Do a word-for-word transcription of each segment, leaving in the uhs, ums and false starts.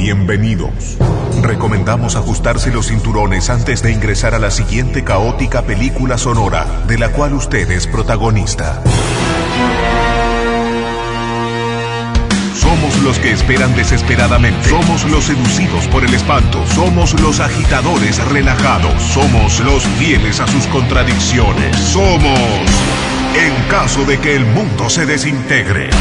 bienvenidos. Recomendamos ajustarse los cinturones antes de ingresar a la siguiente caótica película sonora, de la cual usted es protagonista. Somos los que esperan desesperadamente. Somos los seducidos por el espanto. Somos los agitadores relajados. Somos los fieles a sus contradicciones. Somos, en caso de que el mundo se desintegre.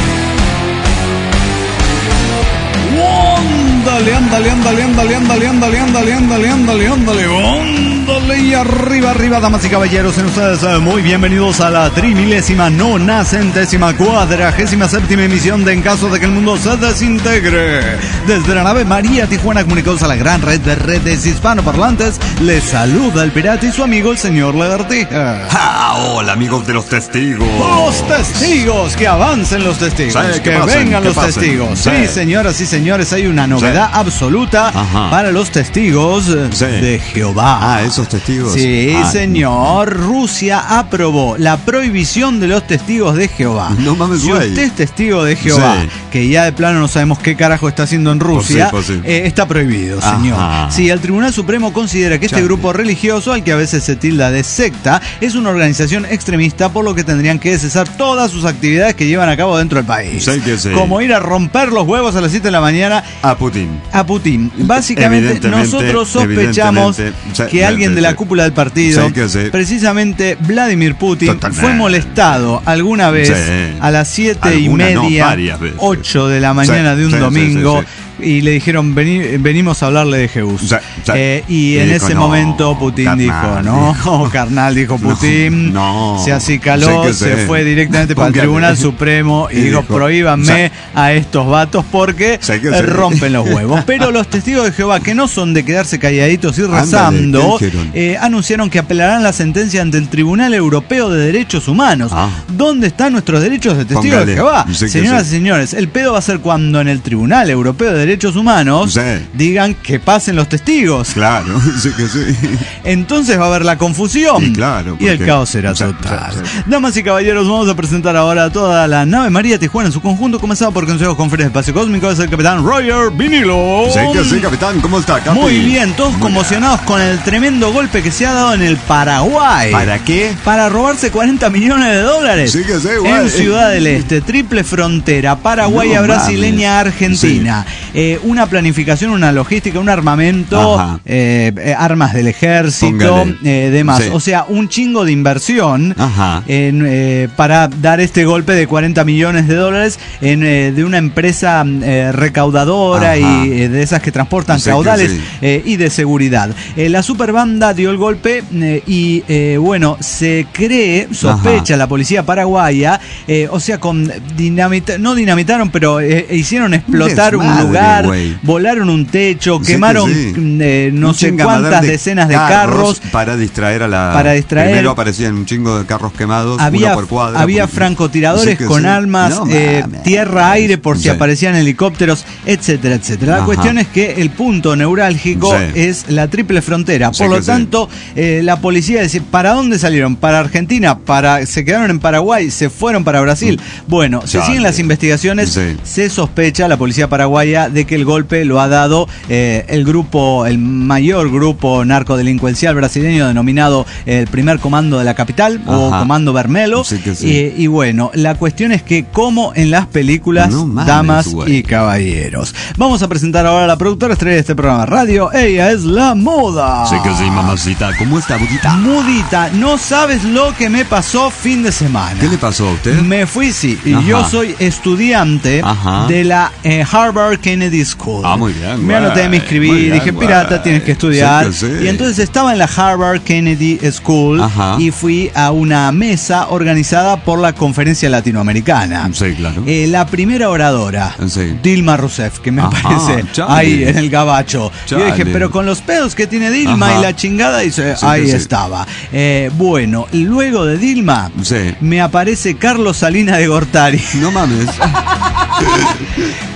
Ándale, ándale, ándale, ándale, ándale, ándale, ándale, ándale, ándale, ándale, ándale, y arriba, arriba, damas y caballeros, en ustedes muy bienvenidos a la trimilésima, nona, centésima, cuadragésima, séptima emisión de En caso de que el mundo se desintegre. Desde la nave María Tijuana, comunicados a la gran red de redes hispanoparlantes, les saluda el pirata y su amigo el señor Lagartija. Ah, hola amigos de los testigos. Los testigos, que avancen los testigos, ¿Sabes? que, que pasen, vengan que los pasen. testigos. Sí. Sí, señoras y señores, hay una novedad Sí. absoluta Ajá. para los testigos Sí. de Jehová. Ah, esos testigos. Sí, Ah, señor. Rusia aprobó la prohibición de los testigos de Jehová. No mames, Si güey. usted es testigo de Jehová, Sí. que ya de plano no sabemos qué carajo está haciendo en Rusia, Pues sí, pues sí. eh, está prohibido, Ajá. señor. Sí, el Tribunal Supremo considera que este Chale. grupo religioso, al que a veces se tilda de secta, es una organización extremista, por lo que tendrían que cesar todas sus actividades que llevan a cabo dentro del país. Sí que sí. Como ir a romper los huevos a las siete de la mañana A Putin. a Putin. Básicamente, Evidentemente, nosotros sospechamos evidentemente, sí, que alguien de la sí. cúpula del partido, Sí que sí. precisamente Vladimir Putin, Totalmente. fue molestado alguna vez Sí. a las siete y Alguna no, media, varias veces. ocho de la mañana Sí, de un sí, sí, domingo. sí, Y le dijeron, "Vení- venimos a hablarle de Jesús". Sí, sí. Eh, y Y en dijo, ese "No, momento Putin carnal", dijo, no, dijo. carnal, dijo Putin, no. se acicaló, Sí que se sí. fue directamente para el Póngale. Tribunal Supremo y, Y dijo, dijo, prohíbanme sí. a estos vatos porque Sí que eh, sí. rompen los huevos. Pero los testigos de Jehová, que no son de quedarse calladitos y Ándale, rezando, ¿qué dijeron? eh, anunciaron que apelarán la sentencia ante el Tribunal Europeo de Derechos Humanos. Ah. ¿Dónde están nuestros derechos de testigos Póngale. de Jehová? Sí que Señoras sí. y señores, el pedo va a ser cuando en el Tribunal Europeo de Derechos Humanos Sí. digan que pasen los testigos. Claro, sí que sí. Entonces va a haber la confusión. Y claro, y el porque- caos será o sea, total. o sea, Damas y caballeros, vamos a presentar ahora a toda la nave María Tijuana en su conjunto, comenzado por consejos conferencias de espacio cósmico. Es el capitán Roger Vinilo. Sí que sí, capitán. ¿Cómo está, capi? Muy bien, todos Muy conmocionados con el tremendo golpe que se ha dado en el Paraguay. ¿Para qué? Para robarse cuarenta millones de dólares. Sí que sí, güey. En Ciudad del Este, triple frontera, paraguaya, No brasileña, mames. argentina. Eh, una planificación, una logística, un armamento, Ajá. eh, eh, armas del ejército, Póngale. eh, demás. Sí. O sea, un chingo de inversión Ajá. en, eh, para dar este golpe de cuarenta millones de dólares en, eh, de una empresa eh, recaudadora Ajá. y eh, de esas que transportan Sí que caudales sí. eh, y de seguridad. Eh, la superbanda dio el golpe eh, y eh, bueno, se cree, sospecha la policía paraguaya, eh, o sea, con dinamita, no dinamitaron, pero eh, hicieron explotar un Desmadre, lugar, güey. volaron un techo, Sí que quemaron sí. eh, no Un sé chingamadral cuántas decenas de carros. para distraer a la. Para distraer. Primero aparecían un chingo de carros quemados, Había, uno por cuadra. había porque- francotiradores Sí que con sí. armas, No eh, mames. tierra-aire por si Sí. aparecían helicópteros, etcétera, etcétera. La Ajá. cuestión es que el punto neurálgico Sí. es la triple frontera. Sí Por lo que sí. tanto, eh, la policía dice, ¿para dónde salieron? ¿Para Argentina? ¿Para se quedaron en Paraguay? ¿Se fueron para Brasil? Bueno, se Chale. siguen las investigaciones. Sí. Se sospecha, la policía paraguaya, de que el golpe lo ha dado eh, el grupo, el mayor grupo narcodelincuencial brasileño denominado el primer comando de la capital, o Ajá. comando Bermelo. Sí que sí. Eh, y bueno, la cuestión es que, como en las películas, No mames, damas güey. y caballeros. Vamos a presentar ahora a la productora estrella de este programa de radio. Ella es la Moda. Sí que sí, mamacita. ¿Cómo está, Budita? Mudita, no sabes lo que me pasó fin de semana. ¿Qué le pasó a usted? Me fui, sí. y Ajá. Yo soy estudiante Ajá. de la eh, Harvard Kennedy School. Ah, muy bien, Me güey. anoté, me inscribí, Muy bien, dije, güey. pirata, tienes que estudiar. Sí que sí. Y entonces estaba en la Harvard Kennedy School. Ajá. Y fui a una mesa organizada por la Conferencia Latinoamericana. Sí, claro. Eh, la primera oradora, Sí. Dilma Rousseff, que me Ajá, aparece chale. ahí en el gabacho. Yo dije, Chale. pero con los pedos que tiene Dilma Ajá. y la chingada, y se- Sí, ahí que sí. estaba. Eh, bueno, luego de Dilma, Sí. me aparece Carlos Salinas de Gortari. No mames.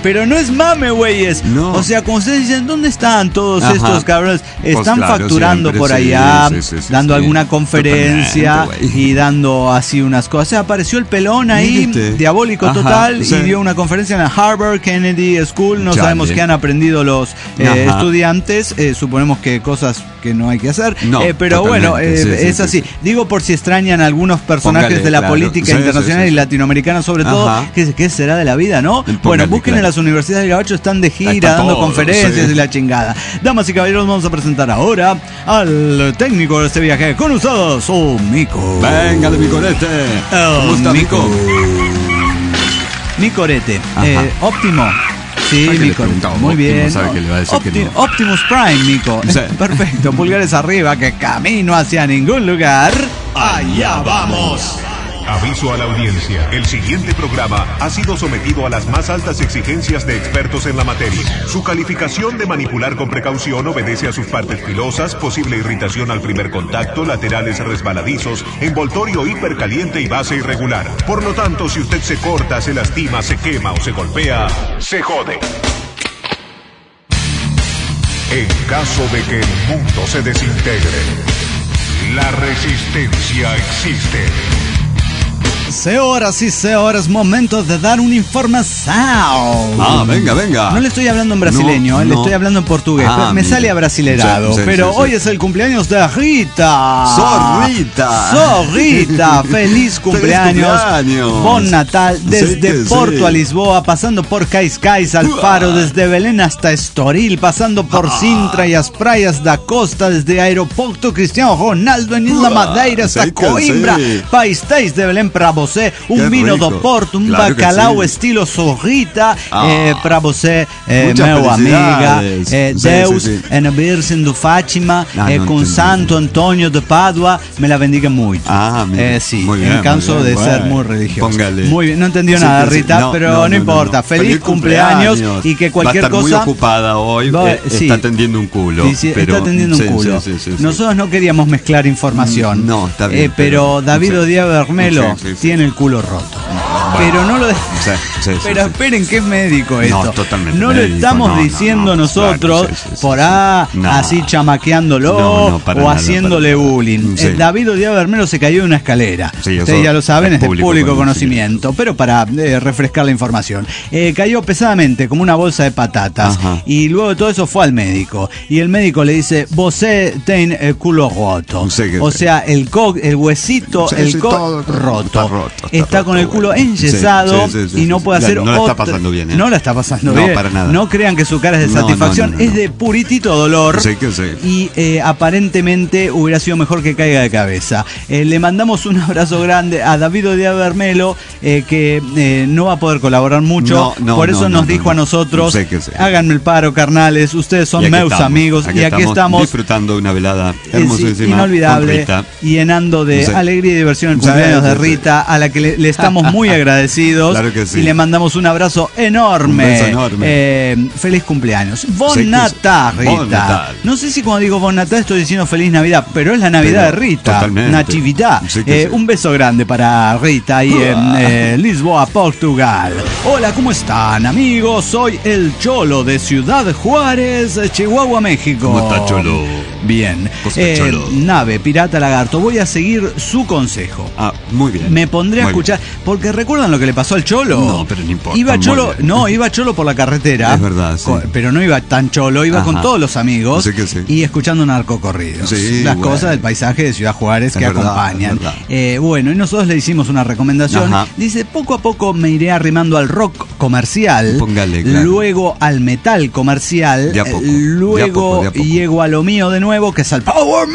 pero no es mame, güeyes. No. O sea, como ustedes dicen, ¿dónde están todos Ajá. estos cabrones? Están Pues claro, facturando siempre, por sí, allá, sí, sí, sí, dando sí. alguna conferencia Totalmente, y dando así unas cosas. O sea, apareció el pelón ahí, ¿Viste? diabólico Ajá, total, sí. y dio una conferencia en la Harvard Kennedy School. No Chale. sabemos qué han aprendido los eh, Ajá. estudiantes. Eh, suponemos que cosas que no hay que hacer. No, eh, pero totalmente, bueno, eh, sí, sí, es sí, así. sí. Digo por si extrañan algunos personajes Póngale, de la claro. política Sí, internacional sí, sí. y latinoamericana, sobre todo. Ajá. ¿Qué, qué será de la vida, no? Póngale, Bueno, busquen en claro. las universidades del Gabacho, están de gira, Están dando todos, conferencias sí. y la chingada. Damas y caballeros, vamos a presentar ahora al técnico de este viaje. Con ustedes, oh, Mico. Venga de mi corete. Oh, ¿Cómo está, Mico? Micorete. Ajá. Eh, óptimo. Sí, Ay, que le Mico. preguntaba, Muy Optimo, bien. sabe que le va a decir que Opti- no. Optimus Prime, Mico. Sí. Perfecto. Pulgares arriba, que camino hacia ningún lugar. Allá vamos. Aviso a la audiencia. El siguiente programa ha sido sometido a las más altas exigencias de expertos en la materia. Su calificación de manipular con precaución obedece a sus partes filosas, posible irritación al primer contacto, laterales resbaladizos, envoltorio hipercaliente y base irregular. Por lo tanto, si usted se corta, se lastima, se quema o se golpea, se jode. En caso de que el mundo se desintegre, la resistencia existe. Señoras y señores, momento de dar una información. Ah, venga, venga. No le estoy hablando en brasileño, No, eh, le no. estoy hablando en portugués. Ah, me mira. sale abrasilerado. Sí, sí, pero sí, hoy sí. es el cumpleaños de Rita. Zorrita. Zorrita. Feliz cumpleaños. cumpleaños. Bon Natal. Desde Sí que Porto sí. a Lisboa, pasando por Cascais, Alfaro, desde Belén hasta Estoril, pasando por Ah. Sintra y as praias da costa, desde Aeroporto Cristiano Ronaldo en Isla Ah, Madeira hasta sí que Coimbra. sí. Pastéis de Belén para você, un Qué vino rico. do Porto, un Claro que bacalao sí. estilo Zorrita, Ah. eh, para você, eh, Muchas meu amiga, felicidades. eh, Sí, Deus, sí, sí. en Virgen do Fátima, Ah, eh, no con entendí. Santo Antonio de Padua, me la bendiga mucho. Ah, mira. Eh, sí, Muy bien, en caso muy de bien. ser Bueno, muy religioso. póngale. Muy bien, no entendió Sí, nada, que sí. Rita, No, pero no, no, no, importa. no. Feliz, cumpleaños, y que cualquier Va a estar cosa. muy ocupada hoy. Va- eh, sí. Está atendiendo un culo. Sí, sí, pero, está atendiendo sí, un culo. sí, sí, sí, sí. Nosotros no queríamos mezclar información. Mm, no, está bien, Eh, pero, pero- David sí. Odía Bermelo Sí, sí, sí. tiene el culo roto. Pero no lo de- Sí, sí, sí, Pero sí. esperen que es médico esto. No, totalmente No médico, lo estamos no, no, diciendo no, nosotros claro, sí, sí, sí, por sí. ah, No. así chamaqueándolo No, no, para o nada, haciéndole para nada. bullying. Sí. Eh, David Odía Bermelo se cayó de una escalera. Sí, Ustedes eso ya lo saben, es es de público público conocimiento. conocimiento. Pero para eh, refrescar la información. Eh, cayó pesadamente como una bolsa de patatas. Ajá. Y luego de todo eso fue al médico. Y el médico le dice, vosé ten el culo roto. Sí, que o sí. sea, el co el huesito, Sí, el sí, co todo roto. está roto, está Está roto, con el culo bueno. enyesado Sí, sí, sí, y no sí, puede sí. hacer No la está otra- pasando bien, ¿eh? No la está pasando No, bien. para nada. No crean que su cara es de No, no, satisfacción, no, no, es no. de puritito dolor. Sí, que sí. Y eh, aparentemente hubiera sido mejor que caiga de cabeza. Eh, le mandamos un abrazo grande a David Odía Bermelo, eh, que eh, no va a poder colaborar mucho. No, no, Por eso no, nos no, dijo no, a no. nosotros, Sí que sí. háganme el paro, carnales, ustedes son Y aquí meus estamos, amigos. y aquí estamos. disfrutando de una velada Es hermosísima. inolvidable, con Rita. llenando de Sí. alegría y diversión el Sí, cumpleaños de sí, sí. Rita, a la que le, le estamos muy agradecidos. Claro que sí. Y le mandamos un abrazo enorme. Un beso enorme. Eh, feliz cumpleaños. Bon Sí que sí. Natal, Rita. Bon Natal. No sé si cuando digo Bon Natal estoy diciendo feliz Navidad, pero es la Navidad Pero, de Rita. totalmente. Natividad. Sí que Eh, sí. Un beso grande para Rita ahí en eh, Lisboa, Portugal. Hola, ¿cómo están, amigos? Soy el Cholo de Ciudad Juárez, Chihuahua, México. ¿Cómo está, Cholo? Bien. ¿Cómo está, Eh, Cholo? nave, Pirata Lagarto, voy a seguir su consejo. Ah, muy bien. Me pondré a Muy escuchar, porque ¿recuerdan lo que le pasó al Cholo? No, pero no importa, Iba muy Cholo, bien. no, iba Cholo por la carretera. Es verdad, sí. con- pero no iba tan Cholo, iba Ajá. con todos los amigos Sí que sí. y escuchando narcocorridos. Sí, las bueno. cosas del paisaje de Ciudad Juárez Es que verdad, acompañan. es verdad. Eh, bueno, y nosotros le hicimos una recomendación. Ajá. Dice, poco a poco me iré arrimando al rock comercial, Póngale, claro. luego al metal comercial, De a poco, eh, de a luego poco, de a poco. llego a lo mío de nuevo, que es al power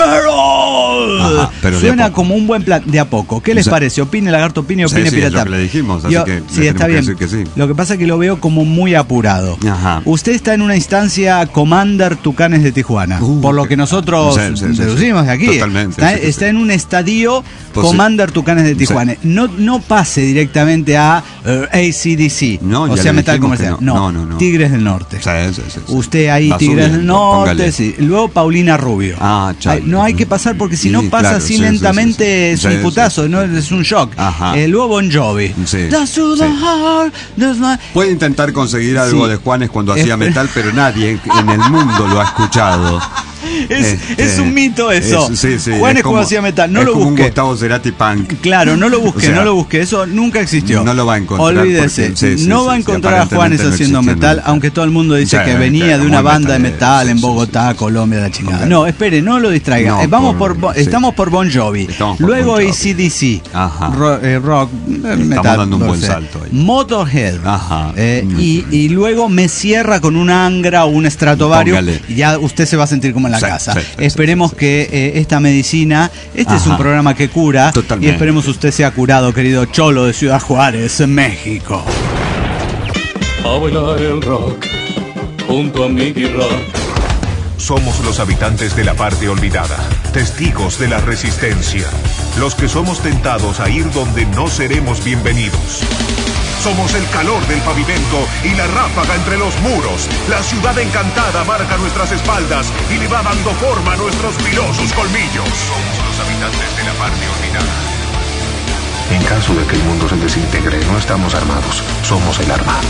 metal. Ajá, pero de a Suena poco. como un buen plan, de a poco. ¿Qué les O sea, parece? Opine Lagarto, opine, Sí, opine sí, es Pirata. lo que le dijimos, así Yo- que le sí, está tenemos que bien. decir que sí. Lo que pasa es que lo veo como muy apurado. Ajá. Usted está en una instancia Commander Tucanes de Tijuana, Uh, por lo que nosotros sí, sí, sí, deducimos sí. de aquí. Totalmente, Está, sí, sí, está sí. en un estadio Pues sí. Commander Tucanes de Tijuana. No, no pase directamente a eh, A C D C, No, o ya sea, le metal dijimos que comercial. no. No, No, no, no. Tigres del Norte. Sí, sí, sí, sí. Usted ahí, Va Tigres del subiendo, Norte, póngale. sí. Luego Paulina Rubio. Ah, chale. Ay, no hay que pasar porque porque si Y, no pasa claro, así sí, lentamente, sí, sí, es sí, un sí, putazo, sí, ¿no? sí. Es un shock. Ajá. Eh, luego Bon Jovi. Sí, That's to the sí. heart, that's my- Puede intentar conseguir algo Sí. de Juanes cuando Es- hacía metal, pero nadie en el mundo lo ha escuchado. Es, Este, es un mito eso. es- sí, sí, Juanes es como- cuando hacía metal, no es lo como busqué. un Gustavo Cerati punk. Claro, no lo busqué, O sea, no lo busqué. Eso nunca existió. no lo va a encontrar Olvídese. porque- sí, sí, no sí, va a sí, encontrar a Juanes aparentemente no haciendo existía metal, nunca. aunque todo el mundo dice Sí, que venía que de una muy banda de metalero, metal sí, en sí, Bogotá, sí, sí. Colombia, la chingada. Claro. No, espere, no lo distraiga. No, Eh, vamos por- por, sí. estamos por Bon Jovi. Estamos por Luego Bon Jovi. A C D C. Ajá. Ro- eh, rock, eh, metal. dando un no buen sé. salto ahí. Motorhead. Ajá. Eh, Mm. y, y luego me cierra con un Angra o un Stratovarius. Póngale. Y ya usted se va a sentir como en la Sí, casa. sí, sí, Esperemos sí, sí. que eh, esta medicina, este es Ajá. un programa que cura. Totalmente. Y esperemos usted sea curado, querido Cholo de Ciudad Juárez, México. A bailar el rock junto a Mickey Rock. Somos los habitantes de la parte olvidada, testigos de la resistencia, los que somos tentados a ir donde no seremos bienvenidos. Somos el calor del pavimento y la ráfaga entre los muros. La ciudad encantada marca nuestras espaldas y le va dando forma a nuestros filosos colmillos. Somos los habitantes de la parte olvidada. En caso de que el mundo se desintegre, no estamos armados, somos el arma.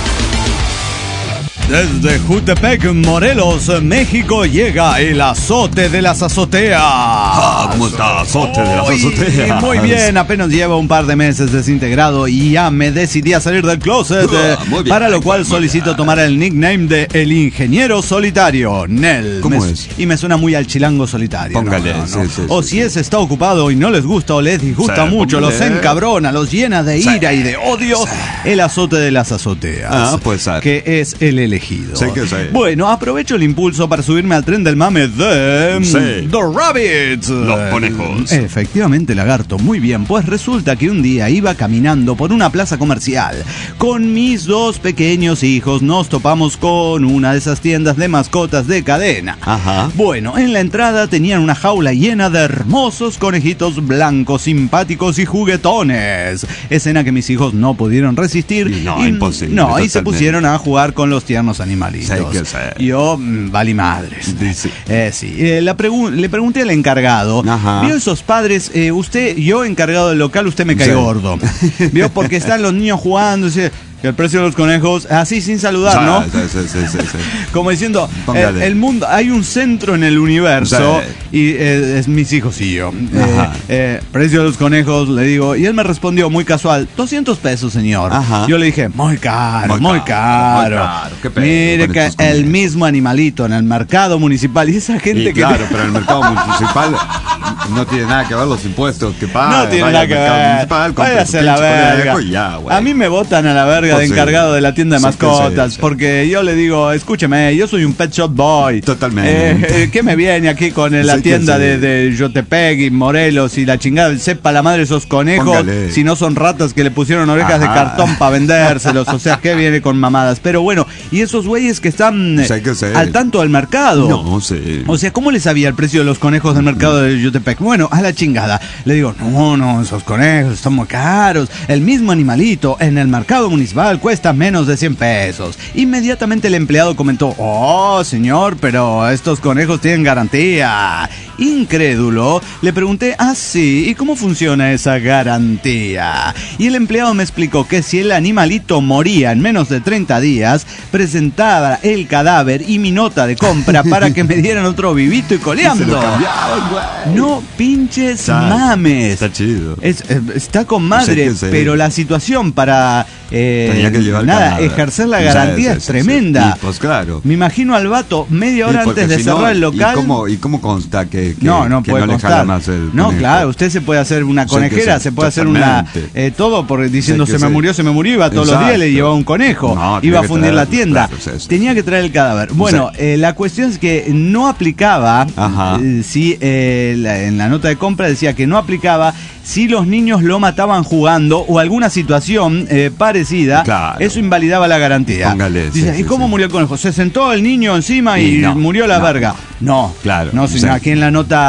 Desde Jutepec, Morelos, México, llega el azote de las azoteas. Ah, ¿cómo está? Azote de las Uy, azoteas. Muy bien, apenas lleva un par de meses desintegrado y ya me decidí a salir del closet, eh, Ah, muy bien, para lo cual muy solicito bien. tomar el nickname de El Ingeniero Solitario, Nel. ¿Cómo Me- es? Y me suena muy al chilango solitario. Póngale, No, no, sí, no. sí, O sí, si sí. ese está ocupado y no les gusta o les disgusta Sí, mucho, los póngale. encabrona, los llena de ira y de odio, el azote de las azoteas. Ah, puede ser. Que es el elegido. Sí que sí. Bueno, aprovecho el impulso para subirme al tren del mame de Sí. The Rabbits. Los conejos. Efectivamente, lagarto, muy bien. Pues resulta que un día iba caminando por una plaza comercial con mis dos pequeños hijos. Nos topamos con una de esas tiendas de mascotas de cadena. Ajá. Bueno, en la entrada tenían una jaula llena de hermosos conejitos blancos, simpáticos y juguetones. Escena que mis hijos no pudieron resistir. No, y, imposible, No, y se totalmente. pusieron a jugar con los tiernos animalitos. Sí que sí. Yo, mm, vale madres. Dice. Eh, sí. Eh, la pregu- le pregunté al encargado. Ajá. ¿Vio esos padres? Eh, usted, yo encargado del local, usted me cae Sí. gordo. ¿Vio? Porque están los niños jugando, dice, que el precio de los conejos, así sin saludar, ¿no? Sí, sí, sí, sí, sí. Como diciendo, el, Póngale. el mundo, hay un centro en el universo Sí. y eh, es mis hijos y yo. Ajá. Eh, eh, precio de los conejos, le digo, y él me respondió muy casual, doscientos pesos, señor. Ajá. Yo le dije, muy caro, muy, Muy caro. caro, muy caro. ¿Qué pedo Mire con que estos el conejos? mismo animalito en el mercado municipal y esa gente Y que... claro, pero el mercado municipal no tiene nada que ver los impuestos que paga. No tiene Vaya nada al que mercado ver. municipal, compre Váyase su a la pinche verga. conejo y ya, güey. A mí me botan a la verga Pues de sí. encargado de la tienda de Sí, mascotas. sí, sí. Porque yo le digo, escúcheme, yo soy un pet shop boy. Totalmente. Eh, eh, ¿Qué me viene aquí con eh, la Sí que tienda sí. de, de Yotepec y Morelos y la chingada? Sepa la madre esos conejos. Póngale. Si no son ratas que le pusieron orejas de Ajá. cartón para vendérselos. O sea, ¿qué viene con mamadas? Pero bueno, y esos güeyes que están eh, Sí que sí. al tanto del mercado. No sé. O sea, ¿cómo le sabía el precio de los conejos del mercado de Yotepec? Bueno, a la chingada. Le digo, no, no, esos conejos están muy caros. El mismo animalito en el mercado municipal cuesta menos de cien pesos. Inmediatamente el empleado comentó, oh, señor, pero estos conejos tienen garantía. Incrédulo, le pregunté, ah, sí, ¿y cómo funciona esa garantía? Y el empleado me explicó que si el animalito moría en menos de treinta días, presentaba el cadáver y mi nota de compra para que me dieran otro vivito y coleando. Se lo cambiaban, güey. No pinches Está- mames. está chido. Es- eh, está con madre, Sí, sí. pero la situación para eh, Tenía que llevar el nada, cadáver. ejercer la Sí, garantía sí, es sí, tremenda. sí. Y, pues, claro. Me imagino al vato media hora Sí, porque antes de si no, cerrar el local. ¿Y cómo, y cómo consta que, que- no, no que puede no le constar. jala más el No, conejo? claro, usted se puede hacer una Sí, que conejera, sí, se puede hacer una totalmente. eh, todo por diciendo Sí, se que me sí. murió, se me murió, iba todos los días y le Exacto. llevaba un conejo, No, iba tenía a que fundir la traer- tienda, claro, sí, sí. tenía que traer el cadáver. Bueno, Sí. eh, la cuestión es que no aplicaba, Ajá. eh, si eh, la- en la nota de compra decía que no aplicaba si los niños lo mataban jugando o alguna situación eh, parecida, Claro. eso invalidaba la garantía. Póngale, Dice, sí, ¿y sí, cómo sí. murió el conejo? ¿Se sentó el niño encima y Sí, no, murió la no, verga? No, Claro, no, sino sí. aquí en la nota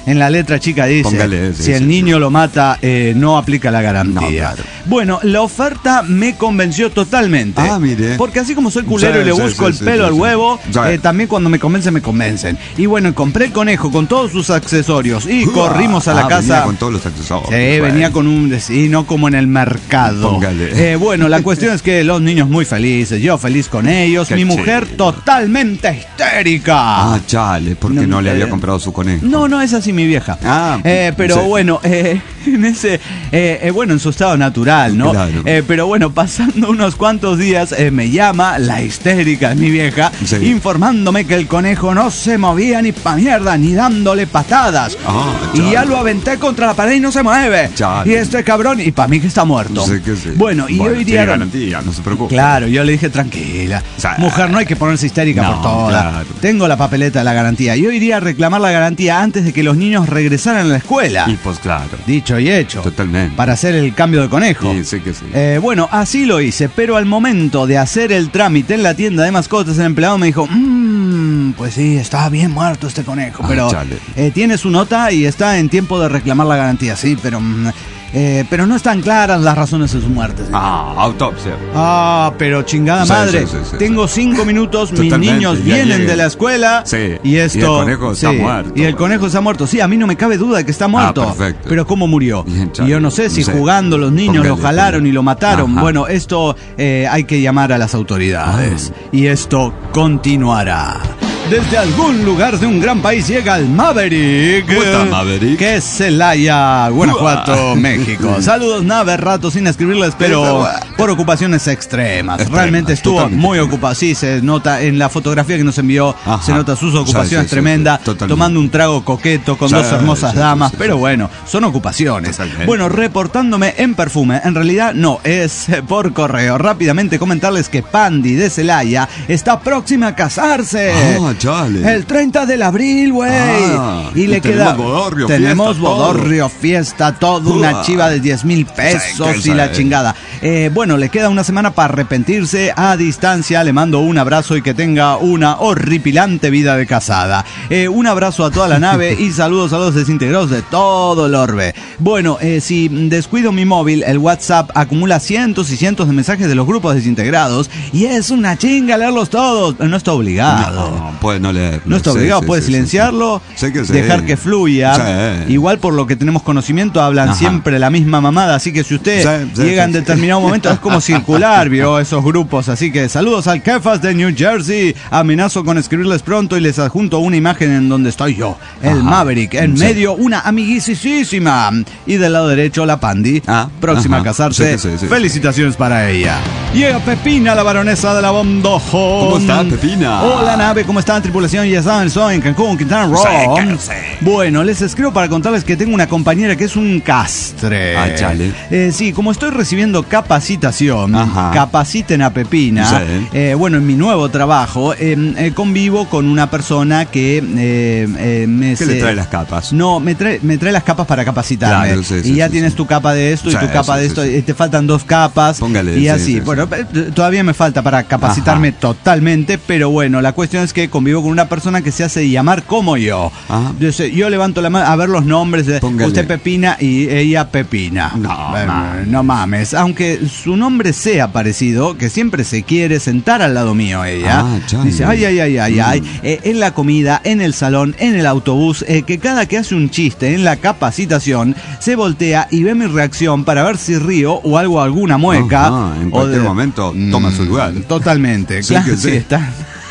En la letra chica dice, Póngale, sí, si el sí, niño sí. lo mata, eh, no aplica la garantía. No, claro. Bueno, la oferta me convenció totalmente. Ah, mire. Porque así como soy culero Sí, y le sí, busco sí, el sí, pelo sí, al sí. huevo, Sí. eh, también cuando me convencen, me convencen. Y bueno, compré el conejo con todos sus accesorios y corrimos a la Ah, casa. venía con todos los accesorios. Sí, Bueno. venía con un... Sí, no como en el mercado. Póngale. Eh, bueno, la cuestión es que los niños muy felices, yo feliz con ellos, Qué mi mujer chido. totalmente histérica. Ah, chale, porque no, No, le había eh, comprado su conejo. No, no es así mi vieja. Ah, Eh, pero sí. bueno, eh, en ese, eh, eh, bueno, en su estado natural, ¿no? Claro. Eh, pero bueno, pasando unos cuantos días, eh, me llama la histérica de mi vieja, Sí. informándome que el conejo no se movía ni pa' mierda, ni dándole patadas. Ah, y chale. ya lo aventé contra la pared y no se mueve. Chale. Y este cabrón, y para mí que está muerto. Sí que sí. Bueno, y Bueno, hoy tiene día... garantía, no se preocupe. Claro, yo le dije tranquila. O sea, Mujer, no hay que ponerse histérica no, por todo. claro. Tengo la papeleta de la garantía. Yo iría a reclamar la garantía antes de que los niños regresaran a la escuela. Y pues claro. Dicho y hecho. Totalmente. Para hacer el cambio de conejo. Sí, sí que sí. Eh, bueno, así lo hice, pero al momento de hacer el trámite en la tienda de mascotas, el empleado me dijo, mmm, pues sí, está bien muerto este conejo, Ah, pero chale. eh, tiene su nota y está en tiempo de reclamar la garantía, sí, pero... mm, eh, pero no están claras las razones de su muerte. señor. Ah, autopsia. Ah, pero chingada Sí, madre. sí, sí, sí, Tengo cinco minutos, mis Totalmente, niños ya vienen llegué. de la escuela. Sí, Y esto. y el conejo está sí, muerto. Y el conejo está muerto. Sí, a mí no me cabe duda de que está muerto. perfecto. Pero ¿cómo murió? Bien, Y chale. yo no sé si Sí. jugando los niños lo Póngale, jalaron póngale. y lo mataron. Ajá. Bueno, esto eh, hay que llamar a las autoridades. Ah. Y esto continuará. Desde algún lugar de un gran país llega el Maverick. ¿Cómo está, Maverick? Que es Celaya, Guanajuato, México. Saludos, Nave, rato sin escribirles, pero por ocupaciones extremas. Extremas, Realmente estuvo totalmente. muy ocupado. Sí, se nota en la fotografía que nos envió, Ajá. se nota sus Sí, ocupaciones sí, sí, tremendas, sí, totalmente. tomando un trago coqueto con Sí, dos hermosas sí, sí, damas, sí, sí. pero bueno, son ocupaciones. Totalmente. Bueno, reportándome en perfume, en realidad no, es eh, por correo. Rápidamente comentarles que Pandi de Celaya está próxima a casarse. Ah, chale. El treinta de abril, güey. Ah, y le y queda. tenemos bodorrio, tenemos fiesta, todo. bodorrio, fiesta, todo, una Uah. chiva de diez mil pesos Sí, que y la sí. chingada. Eh, bueno, le queda una semana para arrepentirse a distancia. Le mando un abrazo y que tenga una horripilante vida de casada. Eh, un abrazo a toda la nave y saludos a los desintegrados de todo el orbe. Bueno, eh, si descuido mi móvil, el WhatsApp acumula cientos y cientos de mensajes de los grupos desintegrados y es una chinga leerlos todos. No está obligado. No, puede no leerlo. No está Sí, obligado, sí, puede sí, silenciarlo, sí, sí. Sí que sí. dejar que fluya. Sí. Igual por lo que tenemos conocimiento, hablan Ajá. siempre la misma mamada, así que si usted Sí, sí, llega sí, en sí. determinado momento es como circular, vio esos grupos. Así que saludos al Kefas de New Jersey. Amenazo con escribirles pronto y les adjunto una imagen en donde estoy yo, el Ajá. Maverick, en Sí. medio una amiguisísima. Y del lado derecho la Pandi, Ah, próxima ajá. a casarse. Sí, sí, sí. Felicitaciones para ella. Llega Pepina, la baronesa de la Bondojón. ¿Cómo está, Pepina? Hola, nave, ¿cómo están, tripulación? Ya saben, soy en Cancún, Quintana Roo. Sí, claro, sí. Bueno, les escribo para contarles que tengo una compañera que es un castre. Ah, chale. Eh, sí, como estoy recibiendo capacitación, Ajá. capaciten a Pepina. Sí. Eh, bueno, en mi nuevo trabajo eh, eh, convivo con una persona que eh, eh, me ¿Qué le trae las capas? No, me trae, me trae las capas para capacitarme. Claro, sí, y sí, ya sí, tienes sí. tu capa de esto y Sí, tu capa sí, de sí, esto, sí. y te faltan dos capas. Póngale, y sí, así. sí, bueno, sí. eh, todavía me falta para capacitarme Ajá. totalmente, pero bueno, la cuestión es que convivo con una persona que se hace llamar como yo. Ajá. Yo, sé, yo levanto la mano a ver los nombres de Póngale. usted Pepina y ella Pepina. No, Eh, mames. no mames. Aunque su nombre sea parecido, que siempre se quiere sentar al lado mío ella. Ah, chale. Dice, ay, ay, ay, ay, ay. Mm. Eh, en la comida, en el salón, en el autobús, eh, que cada que hace un chiste en la capacitación, se voltea y ve mi reacción para ver si río o algo, alguna mueca. Ajá, en o cualquier momento toma su lugar. Totalmente. Sí claro, que sí, sí. está.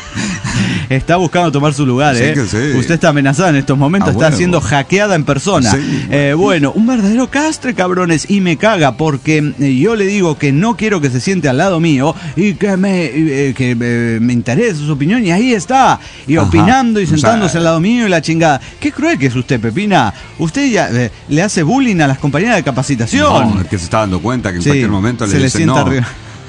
Está buscando tomar su lugar, Sí ¿eh? que sí. Usted está amenazada en estos momentos, A está huevo. siendo hackeada en persona. Sí. Eh, bueno, un verdadero castre, cabrones, y me caga porque eh, yo le digo que no quiero que se siente al lado mío y que me, eh, que, eh, me interese su opinión, y ahí está, y Ajá. opinando y O sea, sentándose al lado mío y la chingada. Qué cruel que es usted, Pepina. Usted ya eh, le hace bullying a las compañeras de capacitación. No, el que se está dando cuenta que en Sí, cualquier momento se le le dice sienta no. arriba.